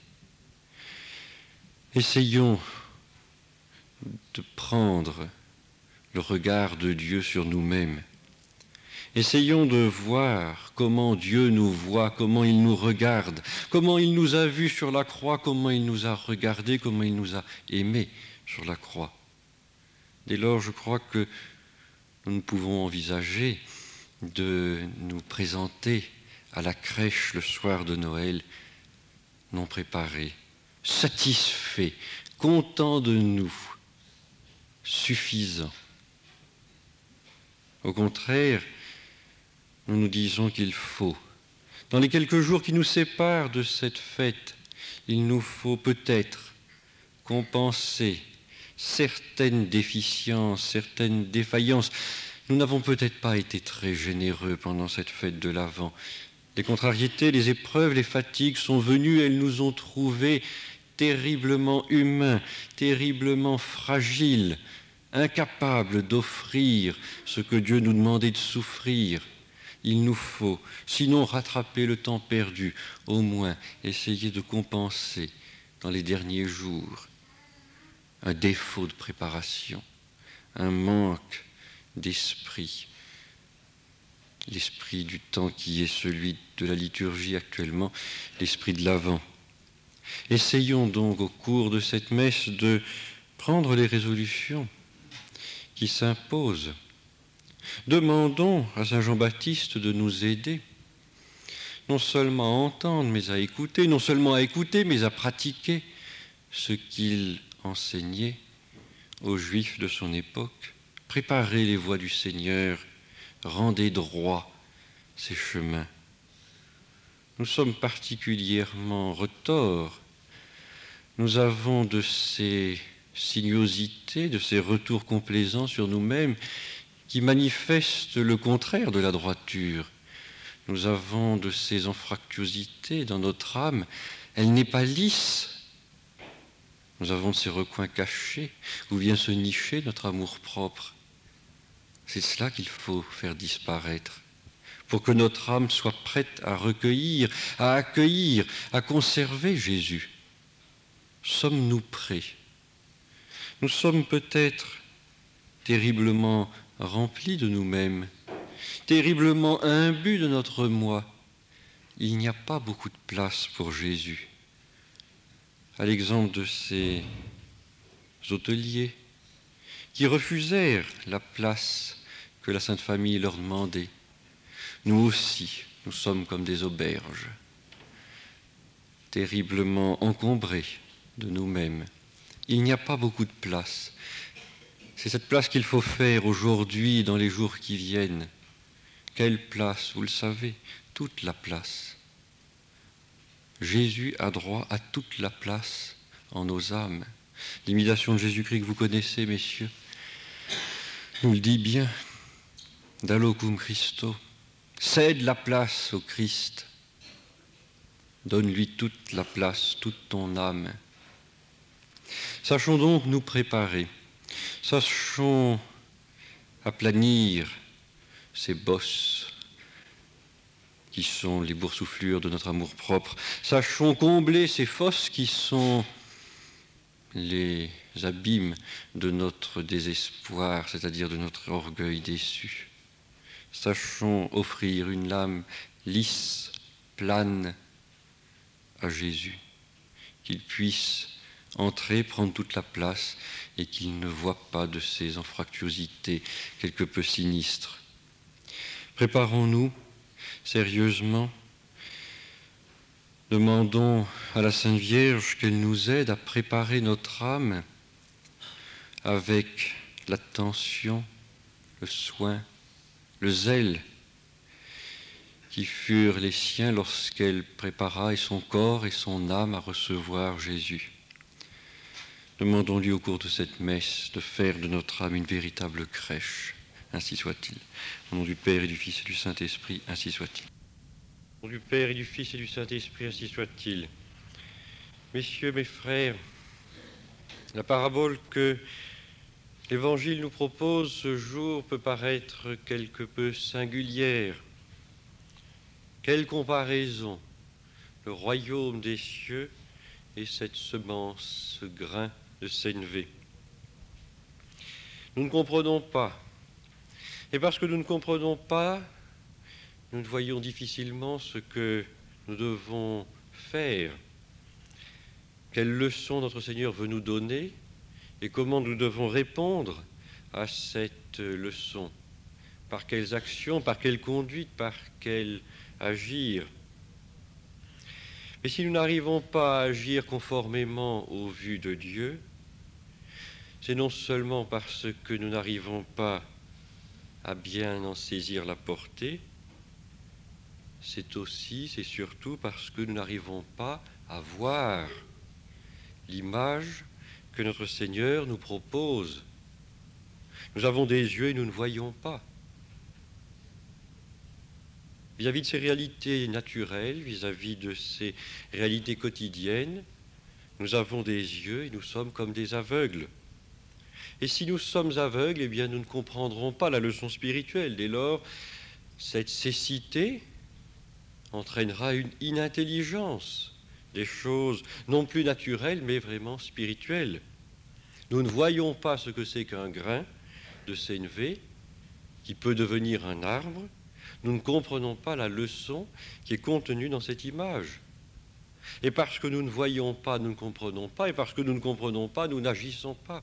S1: Essayons de prendre le regard de Dieu sur nous-mêmes. Essayons de voir comment Dieu nous voit, comment il nous regarde, comment il nous a vus sur la croix, comment il nous a regardés, comment il nous a aimés sur la croix. Dès lors, je crois que nous ne pouvons envisager de nous présenter à la crèche le soir de Noël non préparés, satisfaits, contents de nous, suffisants. Au contraire, nous nous disons qu'il faut, dans les quelques jours qui nous séparent de cette fête, il nous faut peut-être compenser certaines déficiences, certaines défaillances. Nous n'avons peut-être pas été très généreux pendant cette fête de l'Avent. Les contrariétés, les épreuves, les fatigues sont venues, elles nous ont trouvés terriblement humains, terriblement fragiles, incapables d'offrir ce que Dieu nous demandait de souffrir. Il nous faut, sinon rattraper le temps perdu, au moins essayer de compenser dans les derniers jours un défaut de préparation, un manque d'esprit, l'esprit du temps qui est celui de la liturgie actuellement, l'esprit de l'Avent. Essayons donc au cours de cette messe de prendre les résolutions qui s'imposent. Demandons à Saint Jean-Baptiste de nous aider, non seulement à entendre, mais à écouter, non seulement à écouter, mais à pratiquer ce qu'il enseignait aux Juifs de son époque. Préparez les voies du Seigneur, rendez droit ses chemins. Nous sommes particulièrement retors. Nous avons de ces sinuosités, de ces retours complaisants sur nous-mêmes qui manifestent le contraire de la droiture. Nous avons de ces anfractuosités dans notre âme. Elle n'est pas lisse. Nous avons de ces recoins cachés où vient se nicher notre amour-propre. C'est cela qu'il faut faire disparaître pour que notre âme soit prête à recueillir, à accueillir, à conserver Jésus. Sommes-nous prêts? Nous sommes peut-être terriblement remplis de nous-mêmes, terriblement imbus de notre moi. Il n'y a pas beaucoup de place pour Jésus. À l'exemple de ces hôteliers qui refusèrent la place que la Sainte Famille leur demandait. Nous aussi, nous sommes comme des auberges, terriblement encombrés de nous-mêmes. Il n'y a pas beaucoup de place. C'est cette place qu'il faut faire aujourd'hui, dans les jours qui viennent. Quelle place? Vous le savez, toute la place. Jésus a droit à toute la place en nos âmes. L'imitation de Jésus-Christ que vous connaissez, messieurs, nous le dit bien. Dallocum Christo. Cède la place au Christ. Donne-lui toute la place, toute ton âme. Sachons donc nous préparer. Sachons aplanir ces bosses qui sont les boursouflures de notre amour-propre. Sachons combler ces fosses qui sont les abîmes de notre désespoir, c'est-à-dire de notre orgueil déçu. Sachons offrir une lame lisse, plane à Jésus, qu'il puisse entrer, prendre toute la place et qu'il ne voit pas de ces anfractuosités quelque peu sinistres. Préparons-nous sérieusement. Demandons à la Sainte Vierge qu'elle nous aide à préparer notre âme avec l'attention, le soin, le zèle qui furent les siens lorsqu'elle prépara et son corps et son âme à recevoir Jésus. Demandons-lui au cours de cette messe de faire de notre âme une véritable crèche. Ainsi soit-il. Au nom du Père et du Fils et du Saint-Esprit, ainsi soit-il. Au nom du Père et du Fils et du Saint-Esprit, ainsi soit-il. Messieurs, mes frères, la parabole que l'Évangile nous propose ce jour peut paraître quelque peu singulière. Quelle comparaison, le royaume des cieux et cette semence, ce grain de sénévé. Nous ne comprenons pas. Et parce que nous ne comprenons pas, nous voyons difficilement ce que nous devons faire. Quelle leçon notre Seigneur veut nous donner et comment nous devons répondre à cette leçon. Par quelles actions, par quelle conduite, par quel agir. Mais si nous n'arrivons pas à agir conformément aux vues de Dieu, c'est non seulement parce que nous n'arrivons pas à bien en saisir la portée, c'est aussi, c'est surtout parce que nous n'arrivons pas à voir l'image que notre Seigneur nous propose. Nous avons des yeux et nous ne voyons pas. Vis-à-vis de ces réalités naturelles, vis-à-vis de ces réalités quotidiennes, nous avons des yeux et nous sommes comme des aveugles. Et si nous sommes aveugles, eh bien nous ne comprendrons pas la leçon spirituelle. Dès lors, cette cécité entraînera une inintelligence des choses non plus naturelles, mais vraiment spirituelles. Nous ne voyons pas ce que c'est qu'un grain de sénévé qui peut devenir un arbre. Nous ne comprenons pas la leçon qui est contenue dans cette image. Et parce que nous ne voyons pas, nous ne comprenons pas, et parce que nous ne comprenons pas, nous n'agissons pas.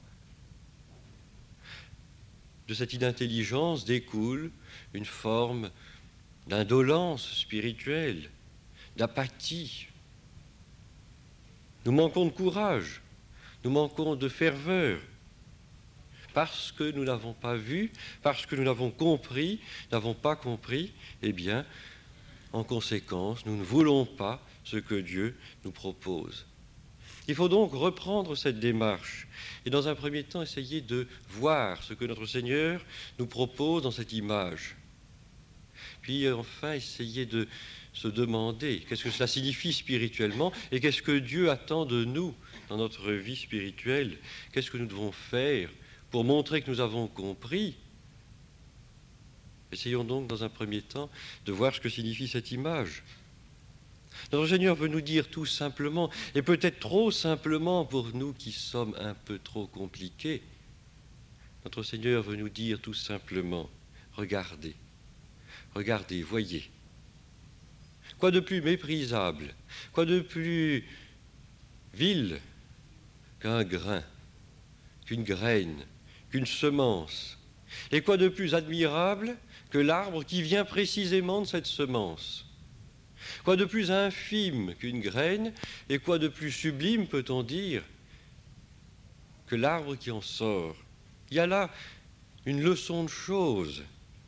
S1: De cette inintelligence découle une forme d'indolence spirituelle, d'apathie. Nous manquons de courage, nous manquons de ferveur, parce que nous n'avons pas vu, parce que nous n'avons compris, n'avons pas compris, eh bien, en conséquence, nous ne voulons pas ce que Dieu nous propose. Il faut donc reprendre cette démarche et dans un premier temps essayer de voir ce que notre Seigneur nous propose dans cette image. Puis enfin essayer de se demander qu'est-ce que cela signifie spirituellement et qu'est-ce que Dieu attend de nous dans notre vie spirituelle. Qu'est-ce que nous devons faire pour montrer que nous avons compris. Essayons donc dans un premier temps de voir ce que signifie cette image. Notre Seigneur veut nous dire tout simplement, et peut-être trop simplement pour nous qui sommes un peu trop compliqués, notre Seigneur veut nous dire tout simplement, regardez, regardez, voyez. Quoi de plus méprisable, quoi de plus vil qu'un grain, qu'une graine, qu'une semence, et quoi de plus admirable que l'arbre qui vient précisément de cette semence. Quoi de plus infime qu'une graine, et quoi de plus sublime, peut-on dire, que l'arbre qui en sort. Il y a là une leçon de choses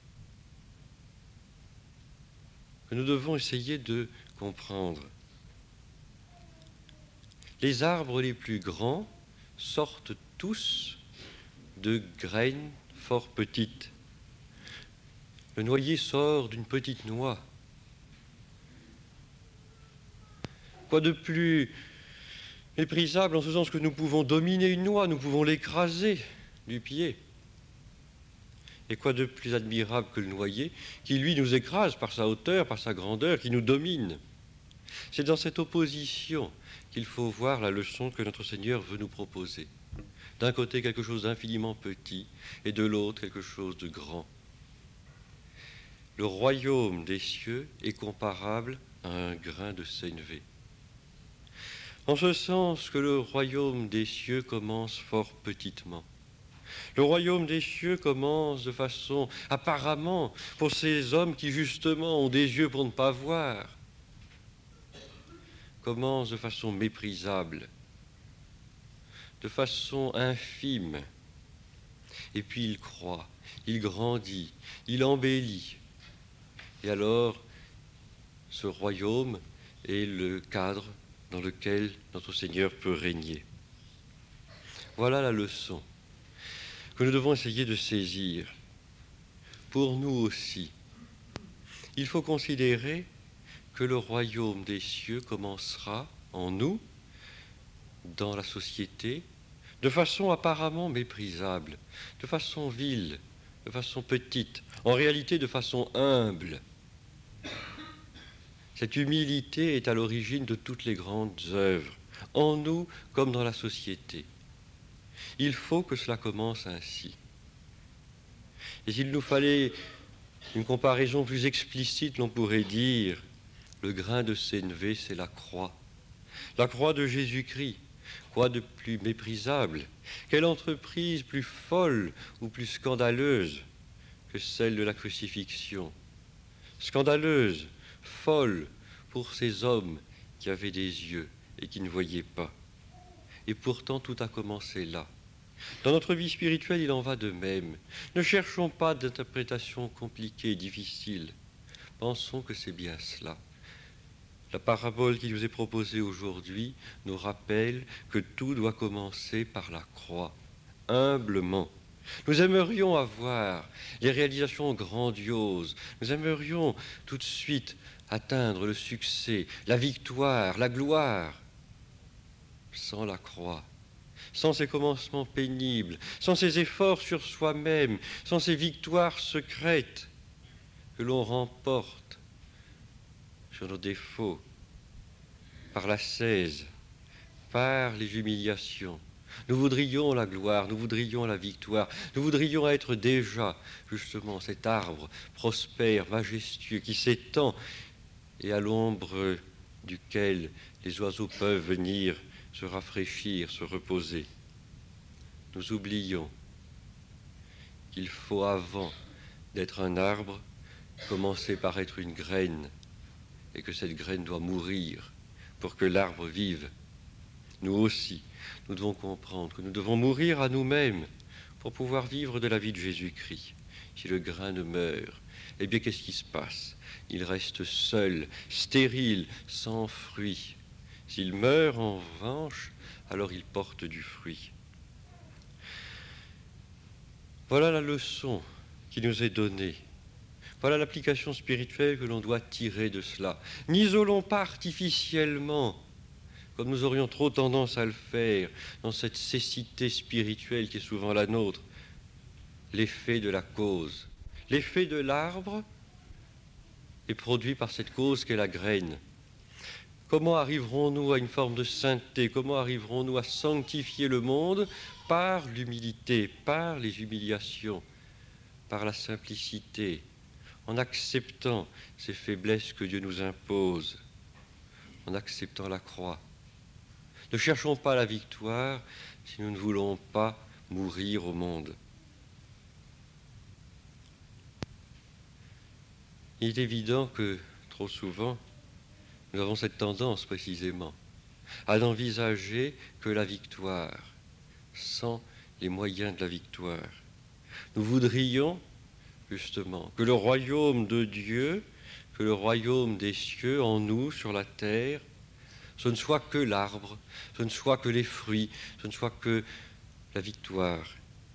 S1: que nous devons essayer de comprendre. Les arbres les plus grands sortent tous de graines fort petites. Le noyer sort d'une petite noix. Quoi de plus méprisable en ce sens que nous pouvons dominer une noix, nous pouvons l'écraser. du pied. Et quoi de plus admirable que le noyer, qui lui nous écrase par sa hauteur, par sa grandeur, qui nous domine. C'est dans cette opposition qu'il faut voir la leçon que notre Seigneur veut nous proposer. D'un côté quelque chose d'infiniment petit, et de l'autre quelque chose de grand. Le royaume des cieux est comparable à un grain de sénévé. En ce sens que le royaume des cieux commence fort petitement. Le royaume des cieux commence de façon, apparemment, pour ces hommes qui justement ont des yeux pour ne pas voir, commence de façon méprisable, de façon infime. Et puis il croît, il grandit, il embellit. Et alors, ce royaume est le cadre dans lequel notre Seigneur peut régner. Voilà la leçon que nous devons essayer de saisir. Pour nous aussi, il faut considérer que le royaume des cieux commencera en nous, dans la société, de façon apparemment méprisable, de façon vile, de façon petite, en réalité de façon humble. Cette humilité est à l'origine de toutes les grandes œuvres, en nous comme dans la société. Il faut que cela commence ainsi. Et s'il nous fallait une comparaison plus explicite, l'on pourrait dire le grain de sénévé, c'est la croix. La croix de Jésus-Christ. Quoi de plus méprisable? Quelle entreprise plus folle ou plus scandaleuse que celle de la crucifixion? Scandaleuse, folle pour ces hommes qui avaient des yeux et qui ne voyaient pas. Et pourtant, tout a commencé là. Dans notre vie spirituelle, il en va de même. Ne cherchons pas d'interprétation compliquée, difficile. Pensons que c'est bien cela. La parabole qui nous est proposée aujourd'hui nous rappelle que tout doit commencer par la croix, humblement. Nous aimerions avoir les réalisations grandioses. Nous aimerions tout de suite atteindre le succès, la victoire, la gloire. Sans la croix, sans ces commencements pénibles, sans ces efforts sur soi-même, sans ces victoires secrètes que l'on remporte sur nos défauts, par l'ascèse, par les humiliations. Nous voudrions la gloire, nous voudrions la victoire, nous voudrions être déjà, justement, cet arbre prospère, majestueux, qui s'étend et à l'ombre duquel les oiseaux peuvent venir se rafraîchir, se reposer. Nous oublions qu'il faut, avant d'être un arbre, commencer par être une graine, et que cette graine doit mourir pour que l'arbre vive. Nous aussi, nous devons comprendre que nous devons mourir à nous-mêmes pour pouvoir vivre de la vie de Jésus-Christ. Si le grain ne meurt, eh bien qu'est-ce qui se passe? Il reste seul, stérile, sans fruit. S'il meurt en revanche, alors il porte du fruit. Voilà la leçon qui nous est donnée. Voilà l'application spirituelle que l'on doit tirer de cela. N'isolons pas artificiellement, comme nous aurions trop tendance à le faire, dans cette cécité spirituelle qui est souvent la nôtre, l'effet de la cause. L'effet de l'arbre est produit par cette cause qu'est la graine. Comment arriverons-nous à une forme de sainteté? Comment arriverons-nous à sanctifier le monde? Par l'humilité, par les humiliations, par la simplicité, en acceptant ces faiblesses que Dieu nous impose, en acceptant la croix. Ne cherchons pas la victoire si nous ne voulons pas mourir au monde. Il est évident que, trop souvent, nous avons cette tendance précisément à n'envisager que la victoire, sans les moyens de la victoire. Nous voudrions, justement, que le royaume de Dieu, que le royaume des cieux en nous, sur la terre, ce ne soit que l'arbre, ce ne soit que les fruits, ce ne soit que la victoire.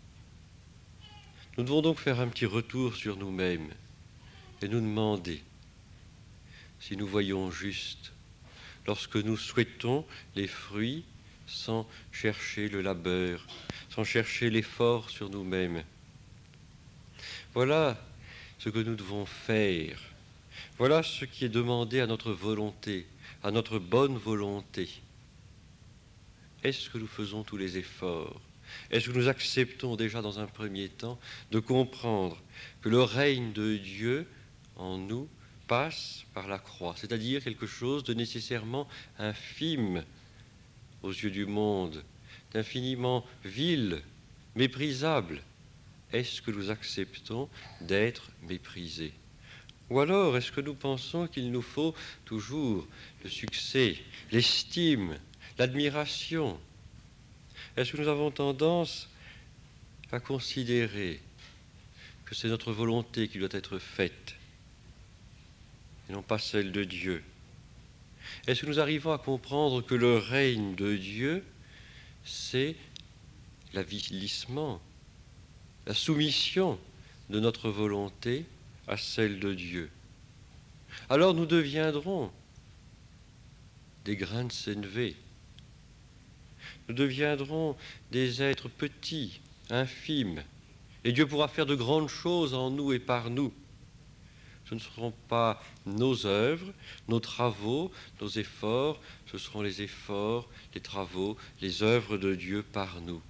S1: Nous devons donc faire un petit retour sur nous-mêmes et nous demander si nous voyons juste lorsque nous souhaitons les fruits sans chercher le labeur, sans chercher l'effort sur nous-mêmes. Voilà ce que nous devons faire. Voilà ce qui est demandé à notre volonté, à notre bonne volonté. Est-ce que nous faisons tous les efforts? Est-ce que nous acceptons déjà dans un premier temps de comprendre que le règne de Dieu en nous passe par la croix, c'est-à-dire quelque chose de nécessairement infime aux yeux du monde, d'infiniment vil, méprisable? Est-ce que nous acceptons d'être méprisés? Ou alors, est-ce que nous pensons qu'il nous faut toujours le succès, l'estime, l'admiration? Est-ce que nous avons tendance à considérer que c'est notre volonté qui doit être faite et non pas celle de Dieu? Est-ce que nous arrivons à comprendre que le règne de Dieu, c'est l'avilissement, la soumission de notre volonté à celle de Dieu? Alors nous deviendrons des grains de sénévé. Nous deviendrons des êtres petits, infimes, et Dieu pourra faire de grandes choses en nous et par nous. Ce ne seront pas nos œuvres, nos travaux, nos efforts, ce seront les efforts, les travaux, les œuvres de Dieu par nous.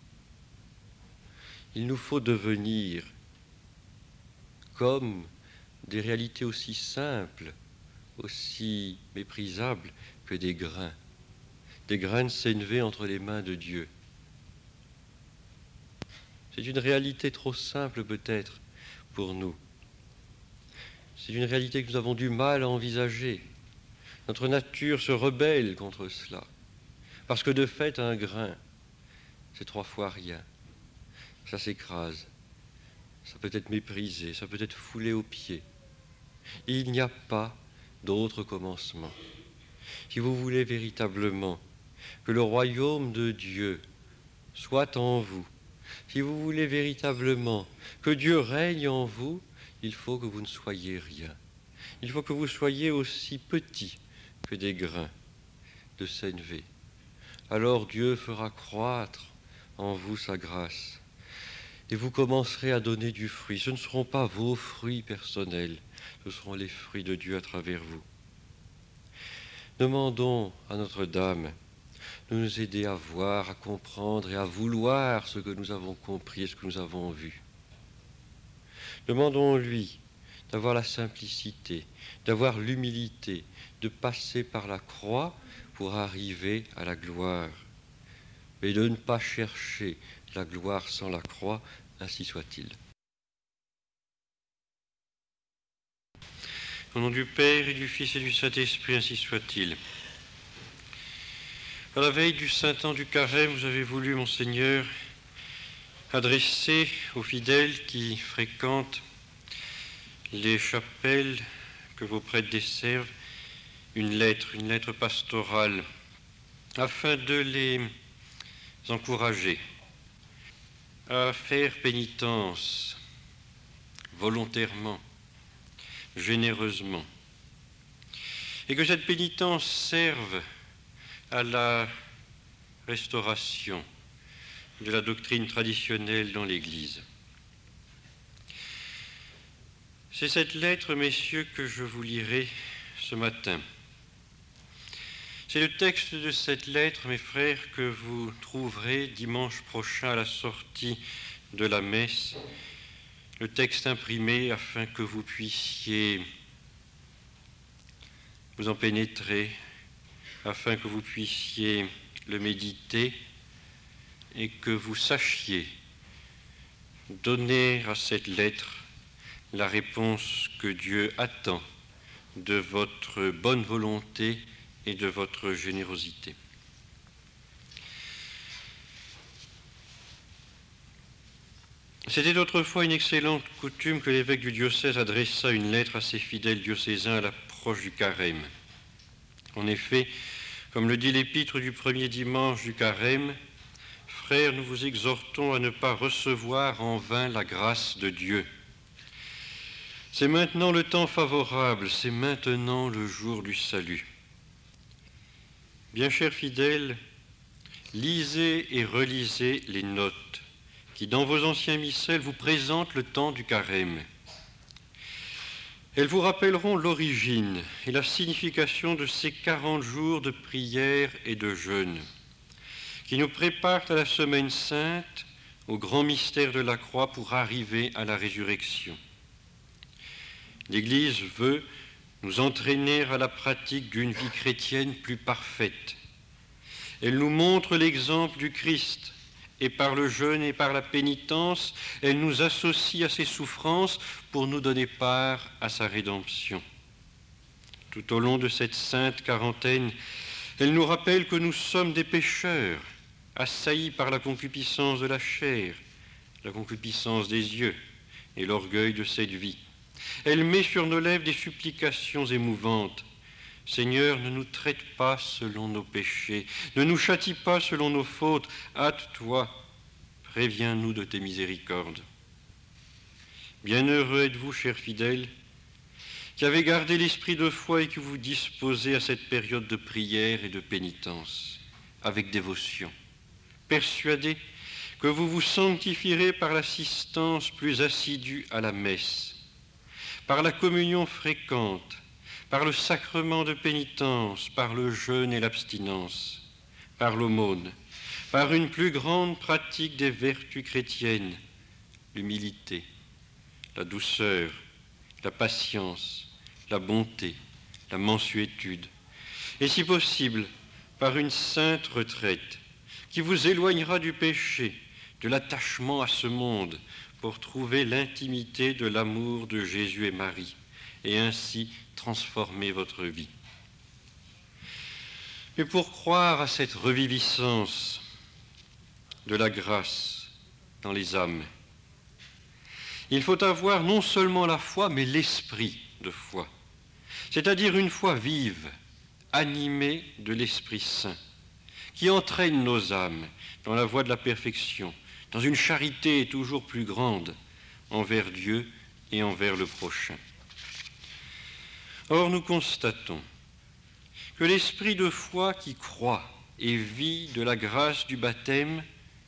S1: Il nous faut devenir comme des réalités aussi simples, aussi méprisables que des grains, des grains de sénévé entre les mains de Dieu. C'est une réalité trop simple peut-être pour nous. C'est une réalité que nous avons du mal à envisager. Notre nature se rebelle contre cela. Parce que de fait, un grain, c'est trois fois rien. Ça s'écrase. Ça peut être méprisé, ça peut être foulé aux pieds. Et il n'y a pas d'autre commencement. Si vous voulez véritablement que le royaume de Dieu soit en vous, si vous voulez véritablement que Dieu règne en vous, il faut que vous ne soyez rien. Il faut que vous soyez aussi petits que des grains de sénévé. Alors Dieu fera croître en vous sa grâce. Et vous commencerez à donner du fruit. Ce ne seront pas vos fruits personnels, ce seront les fruits de Dieu à travers vous. Demandons à Notre-Dame de nous aider à voir, à comprendre et à vouloir ce que nous avons compris et ce que nous avons vu. Demandons-lui d'avoir la simplicité, d'avoir l'humilité, de passer par la croix pour arriver à la gloire, mais de ne pas chercher la gloire sans la croix, ainsi soit-il. Au nom du Père et du Fils et du Saint-Esprit, ainsi soit-il. À la veille du Saint-Temps du Carême, vous avez voulu, Monseigneur, adresser aux fidèles qui fréquentent les chapelles que vos prêtres desservent une lettre, une lettre pastorale, afin de les encourager à faire pénitence volontairement, généreusement, et que cette pénitence serve à la restauration de la doctrine traditionnelle dans l'Église. C'est cette lettre, messieurs, que je vous lirai ce matin. C'est le texte de cette lettre, mes frères, que vous trouverez dimanche prochain à la sortie de la messe, le texte imprimé afin que vous puissiez vous en pénétrer, afin que vous puissiez le méditer et que vous sachiez donner à cette lettre la réponse que Dieu attend de votre bonne volonté et de votre générosité. C'était autrefois une excellente coutume que l'évêque du diocèse adressât une lettre à ses fidèles diocésains à l'approche du carême. En effet, comme le dit l'épître du premier dimanche du carême, « Frères, nous vous exhortons à ne pas recevoir en vain la grâce de Dieu. C'est maintenant le temps favorable, c'est maintenant le jour du salut. » Bien chers fidèles, lisez et relisez les notes qui, dans vos anciens missels, vous présentent le temps du carême. Elles vous rappelleront l'origine et la signification de ces quarante jours de prière et de jeûne qui nous préparent à la semaine sainte, au grand mystère de la croix pour arriver à la résurrection. L'Église veut nous entraîner à la pratique d'une vie chrétienne plus parfaite. Elle nous montre l'exemple du Christ et par le jeûne et par la pénitence, elle nous associe à ses souffrances pour nous donner part à sa rédemption. Tout au long de cette sainte quarantaine, elle nous rappelle que nous sommes des pécheurs, assaillis par la concupiscence de la chair, la concupiscence des yeux et l'orgueil de cette vie. Elle met sur nos lèvres des supplications émouvantes. Seigneur, ne nous traite pas selon nos péchés, ne nous châtie pas selon nos fautes, hâte-toi, préviens-nous de tes miséricordes. Bienheureux êtes-vous, chers fidèles, qui avez gardé l'esprit de foi et que vous disposez à cette période de prière et de pénitence, avec dévotion, persuadés que vous vous sanctifierez par l'assistance plus assidue à la messe, par la communion fréquente, par le sacrement de pénitence, par le jeûne et l'abstinence, par l'aumône, par une plus grande pratique des vertus chrétiennes, l'humilité, la douceur, la patience, la bonté, la mansuétude, et si possible, par une sainte retraite qui vous éloignera du péché, de l'attachement à ce monde, pour trouver l'intimité de l'amour de Jésus et Marie, et ainsi transformer votre vie. Mais pour croire à cette reviviscence de la grâce dans les âmes, il faut avoir non seulement la foi, mais l'esprit de foi, c'est-à-dire une foi vive, animée de l'Esprit Saint, qui entraîne nos âmes dans la voie de la perfection, dans une charité toujours plus grande envers Dieu et envers le prochain. Or, nous constatons que l'esprit de foi qui croit et vit de la grâce du baptême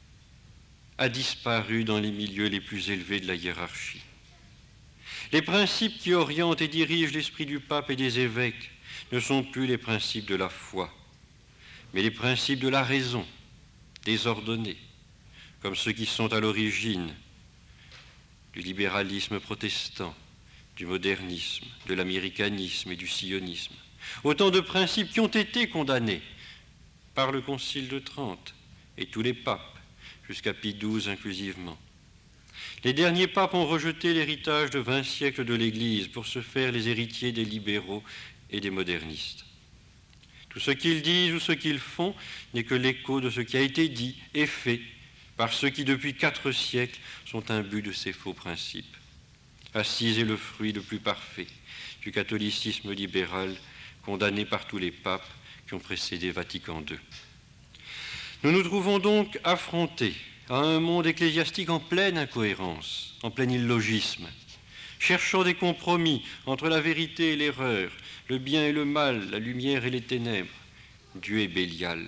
S1: a disparu dans les milieux les plus élevés de la hiérarchie. Les principes qui orientent et dirigent l'esprit du pape et des évêques ne sont plus les principes de la foi, mais les principes de la raison, désordonnés, comme ceux qui sont à l'origine du libéralisme protestant, du modernisme, de l'américanisme et du sionisme. Autant de principes qui ont été condamnés par le Concile de Trente et tous les papes, jusqu'à Pie douze inclusivement. Les derniers papes ont rejeté l'héritage de vingt siècles de l'Église pour se faire les héritiers des libéraux et des modernistes. Tout ce qu'ils disent ou ce qu'ils font n'est que l'écho de ce qui a été dit et fait par ceux qui, depuis quatre siècles, sont imbus de ces faux principes. Assise est le fruit le plus parfait du catholicisme libéral, condamné par tous les papes qui ont précédé Vatican deux. Nous nous trouvons donc affrontés à un monde ecclésiastique en pleine incohérence, en plein illogisme, cherchant des compromis entre la vérité et l'erreur, le bien et le mal, la lumière et les ténèbres. Dieu est Bélial.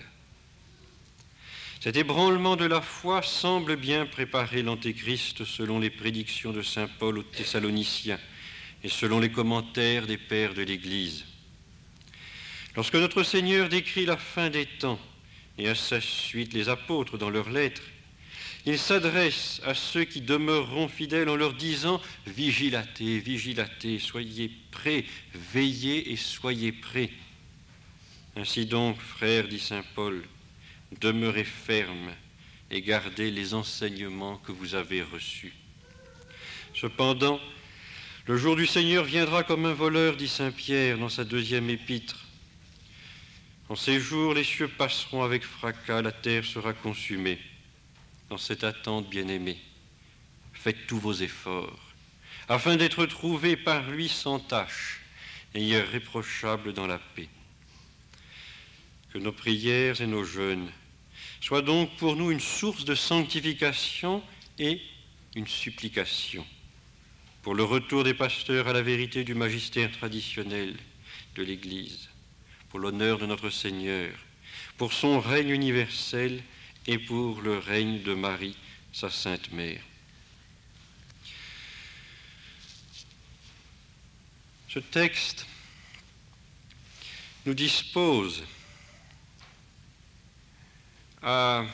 S1: Cet ébranlement de la foi semble bien préparer l'Antéchrist selon les prédictions de saint Paul aux Thessaloniciens et selon les commentaires des pères de l'Église. Lorsque notre Seigneur décrit la fin des temps et à sa suite les apôtres dans leurs lettres, il s'adresse à ceux qui demeureront fidèles en leur disant « Vigilatez, vigilatez, soyez prêts, veillez et soyez prêts. » Ainsi donc, frères, dit saint Paul, demeurez fermes et gardez les enseignements que vous avez reçus. Cependant, le jour du Seigneur viendra comme un voleur, dit saint Pierre dans sa deuxième épître. En ces jours, les cieux passeront avec fracas, la terre sera consumée. Dans cette attente, bien-aimés, faites tous vos efforts, afin d'être trouvés par lui sans tache et irréprochables dans la paix. Que nos prières et nos jeûnes soient donc pour nous une source de sanctification et une supplication pour le retour des pasteurs à la vérité du magistère traditionnel de l'Église, pour l'honneur de notre Seigneur, pour son règne universel et pour le règne de Marie, sa Sainte Mère. Ce texte nous dispose à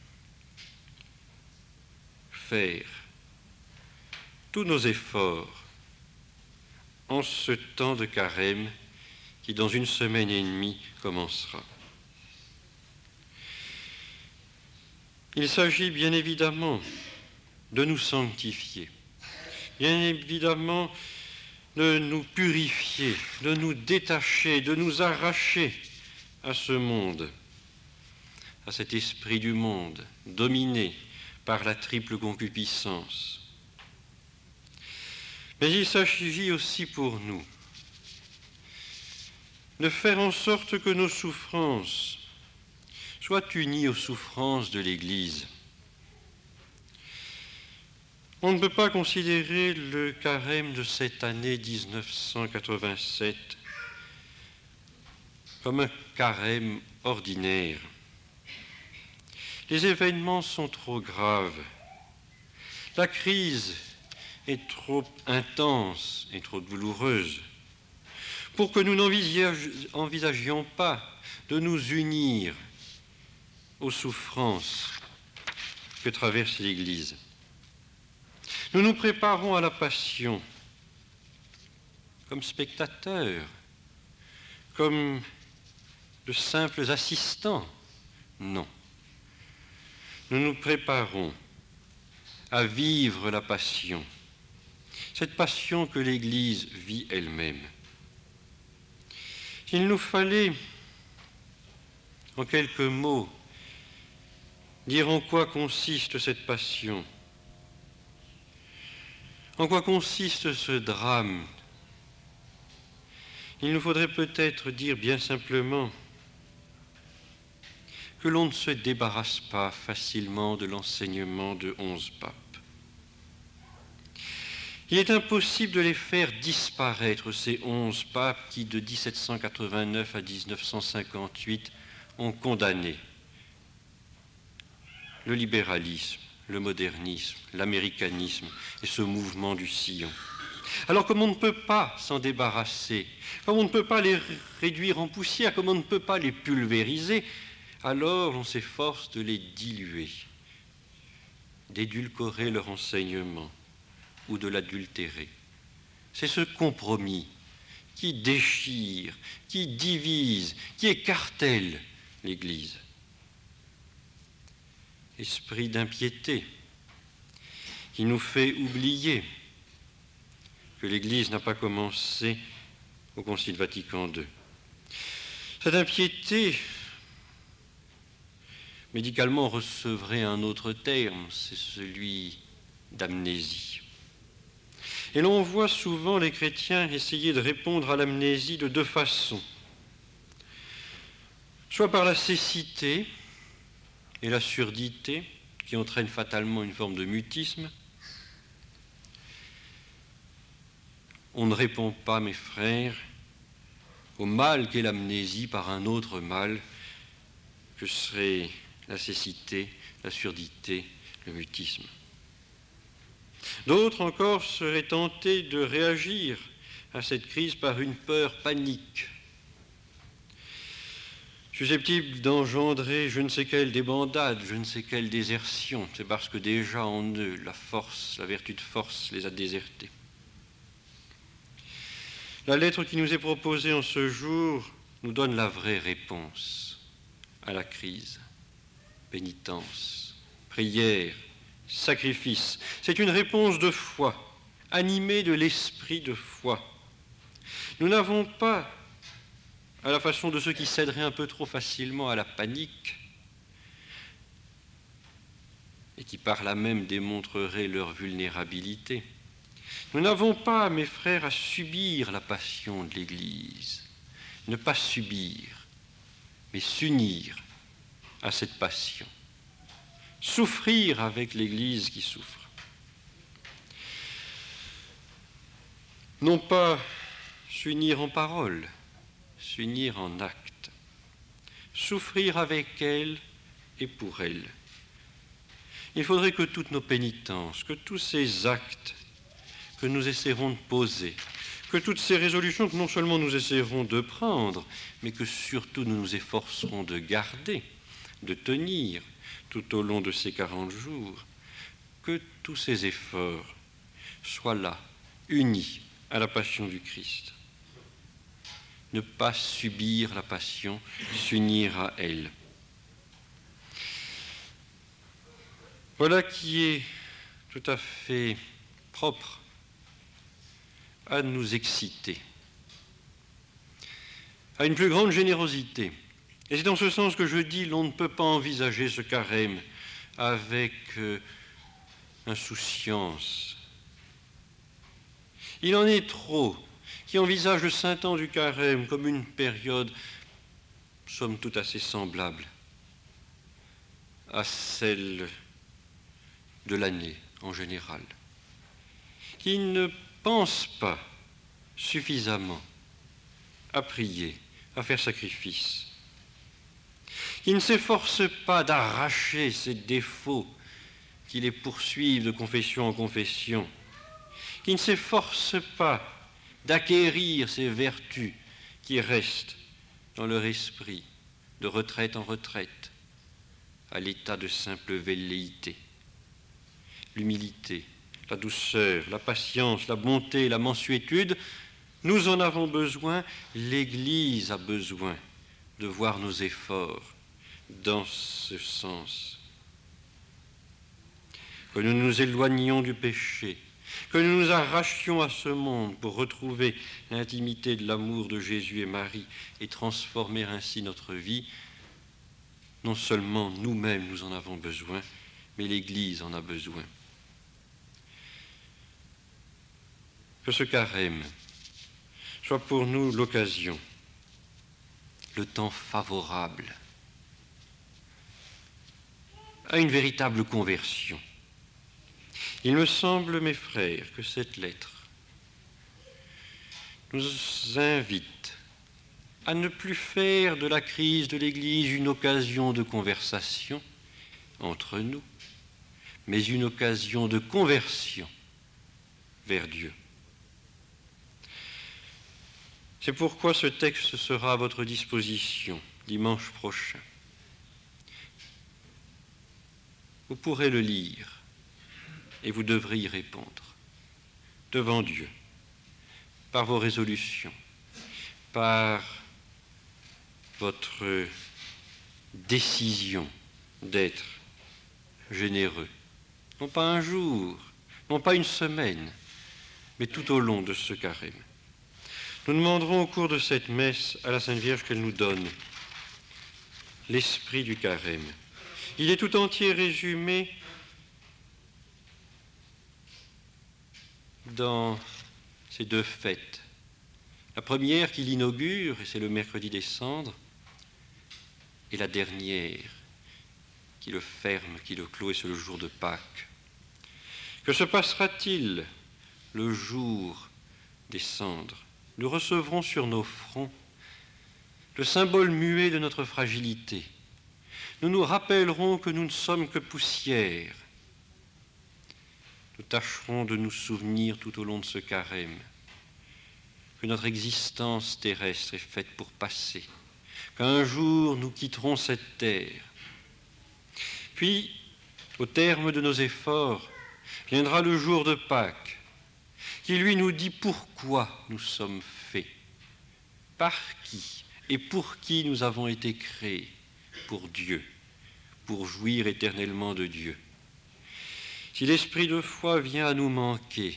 S1: faire tous nos efforts en ce temps de carême qui, dans une semaine et demie, commencera. Il s'agit bien évidemment de nous sanctifier, bien évidemment de nous purifier, de nous détacher, de nous arracher à ce monde, à cet esprit du monde dominé par la triple concupiscence. Mais il s'agit aussi pour nous de faire en sorte que nos souffrances soient unies aux souffrances de l'Église. On ne peut pas considérer le carême de cette année dix-neuf cent quatre-vingt-sept comme un carême ordinaire. Les événements sont trop graves. La crise est trop intense et trop douloureuse pour que nous n'envisagions pas de nous unir aux souffrances que traverse l'Église. Nous nous préparons à la Passion comme spectateurs, comme de simples assistants. Non. Nous nous préparons à vivre la Passion, cette Passion que l'Église vit elle-même. Il nous fallait, en quelques mots, dire en quoi consiste cette Passion. En quoi consiste ce drame? Il nous faudrait peut-être dire bien simplement que l'on ne se débarrasse pas facilement de l'enseignement de onze papes. Il est impossible de les faire disparaître, ces onze papes qui, de dix-sept cent quatre-vingt-neuf à dix-neuf cent cinquante-huit, ont condamné le libéralisme, le modernisme, l'américanisme et ce mouvement du sillon. Alors comme on ne peut pas s'en débarrasser, comme on ne peut pas les réduire en poussière, comme on ne peut pas les pulvériser, alors on s'efforce de les diluer, d'édulcorer leur enseignement ou de l'adultérer. C'est ce compromis qui déchire, qui divise, qui écartèle l'Église. Esprit d'impiété qui nous fait oublier que l'Église n'a pas commencé au Concile Vatican deux. Cette impiété, médicalement, recevrait un autre terme, c'est celui d'amnésie. Et l'on voit souvent les chrétiens essayer de répondre à l'amnésie de deux façons. Soit par la cécité et la surdité, qui entraînent fatalement une forme de mutisme. On ne répond pas, mes frères, au mal qu'est l'amnésie par un autre mal que serait la cécité, la surdité, le mutisme. D'autres encore seraient tentés de réagir à cette crise par une peur panique, susceptible d'engendrer je ne sais quelle débandade, je ne sais quelle désertion. C'est parce que déjà en eux, la force, la vertu de force les a désertés. La lettre qui nous est proposée en ce jour nous donne la vraie réponse à la crise. Pénitence, prière, sacrifice. C'est une réponse de foi, animée de l'esprit de foi. Nous n'avons pas, à la façon de ceux qui céderaient un peu trop facilement à la panique et qui par là même démontreraient leur vulnérabilité, nous n'avons pas, mes frères, à subir la passion de l'Église. Ne pas subir, mais s'unir à cette passion. Souffrir avec l'Église qui souffre. Non pas s'unir en parole, s'unir en acte. souffrir avec elle et pour elle. Il faudrait que toutes nos pénitences, que tous ces actes que nous essaierons de poser, que toutes ces résolutions que non seulement nous essaierons de prendre, mais que surtout nous nous efforcerons de garder, de tenir tout au long de ces quarante jours, que tous ces efforts soient là, unis à la passion du Christ. Ne pas subir la passion, s'unir à elle. Voilà qui est tout à fait propre à nous exciter, à une plus grande générosité. Et c'est dans ce sens que je dis, l'on ne peut pas envisager ce carême avec euh, insouciance. Il en est trop qui envisagent le saint temps du carême comme une période, somme toute assez semblable à celle de l'année en général, qui ne pensent pas suffisamment à prier, à faire sacrifice, qui ne s'efforcent pas d'arracher ces défauts qui les poursuivent de confession en confession, qui ne s'efforcent pas d'acquérir ces vertus qui restent dans leur esprit, de retraite en retraite, à l'état de simple velléité. L'humilité, la douceur, la patience, la bonté, la mansuétude, nous en avons besoin, l'Église a besoin de voir nos efforts dans ce sens. Que nous nous éloignions du péché, que nous nous arrachions à ce monde pour retrouver l'intimité de l'amour de Jésus et Marie et transformer ainsi notre vie. Non seulement nous-mêmes nous en avons besoin, mais l'Église en a besoin. Que ce carême soit pour nous l'occasion, le temps favorable à une véritable conversion. Il me semble, mes frères, que cette lettre nous invite à ne plus faire de la crise de l'Église une occasion de conversation entre nous, mais une occasion de conversion vers Dieu. C'est pourquoi ce texte sera à votre disposition dimanche prochain. Vous pourrez le lire et vous devrez y répondre devant Dieu, par vos résolutions, par votre décision d'être généreux. Non pas un jour, non pas une semaine, mais tout au long de ce carême. Nous demanderons au cours de cette messe à la Sainte Vierge qu'elle nous donne l'esprit du carême. Il est tout entier résumé dans ces deux fêtes. La première qui l'inaugure, et c'est le mercredi des Cendres, et la dernière qui le ferme, qui le clôt, et c'est le jour de Pâques. Que se passera-t-il le jour des Cendres? Nous recevrons sur nos fronts le symbole muet de notre fragilité. Nous nous rappellerons que nous ne sommes que poussière. Nous tâcherons de nous souvenir tout au long de ce carême que notre existence terrestre est faite pour passer, qu'un jour nous quitterons cette terre. Puis, au terme de nos efforts, viendra le jour de Pâques, qui lui nous dit pourquoi nous sommes faits, par qui et pour qui nous avons été créés, pour Dieu, pour jouir éternellement de Dieu. Si l'esprit de foi vient à nous manquer,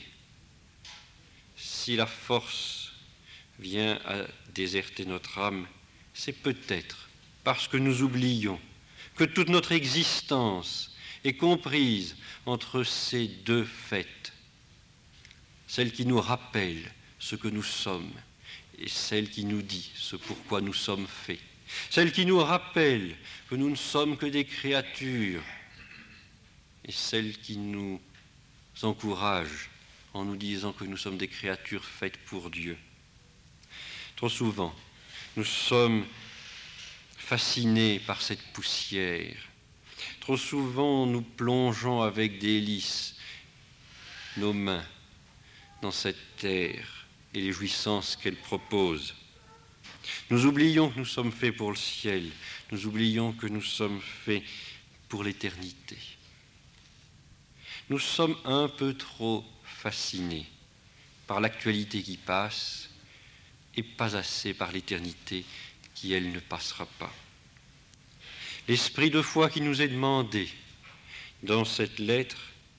S1: si la force vient à déserter notre âme, c'est peut-être parce que nous oublions que toute notre existence est comprise entre ces deux fêtes, celle qui nous rappelle ce que nous sommes et celle qui nous dit ce pourquoi nous sommes faits, celle qui nous rappelle que nous ne sommes que des créatures et celle qui nous encourage en nous disant que nous sommes des créatures faites pour Dieu. Trop souvent, nous sommes fascinés par cette poussière. Trop souvent, nous plongeons avec délice nos mains dans cette terre et les jouissances qu'elle propose. Nous oublions que nous sommes faits pour le ciel, nous oublions que nous sommes faits pour l'éternité. Nous sommes un peu trop fascinés par l'actualité qui passe et pas assez par l'éternité qui, elle, ne passera pas. L'esprit de foi qui nous est demandé dans cette lettre,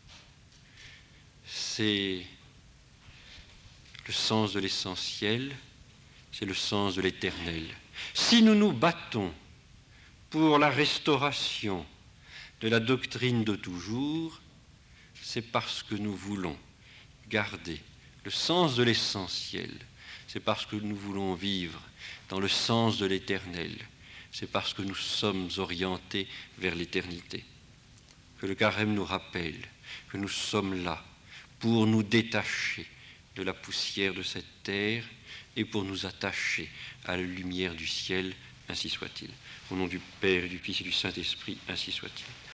S1: c'est le sens de l'essentiel, c'est le sens de l'éternel. Si nous nous battons pour la restauration de la doctrine de toujours, c'est parce que nous voulons garder le sens de l'essentiel, c'est parce que nous voulons vivre dans le sens de l'éternel, c'est parce que nous sommes orientés vers l'éternité. Que le carême nous rappelle que nous sommes là pour nous détacher de la poussière de cette terre et pour nous attacher à la lumière du ciel, ainsi soit-il. Au nom du Père, et du Fils et du Saint-Esprit, ainsi soit-il.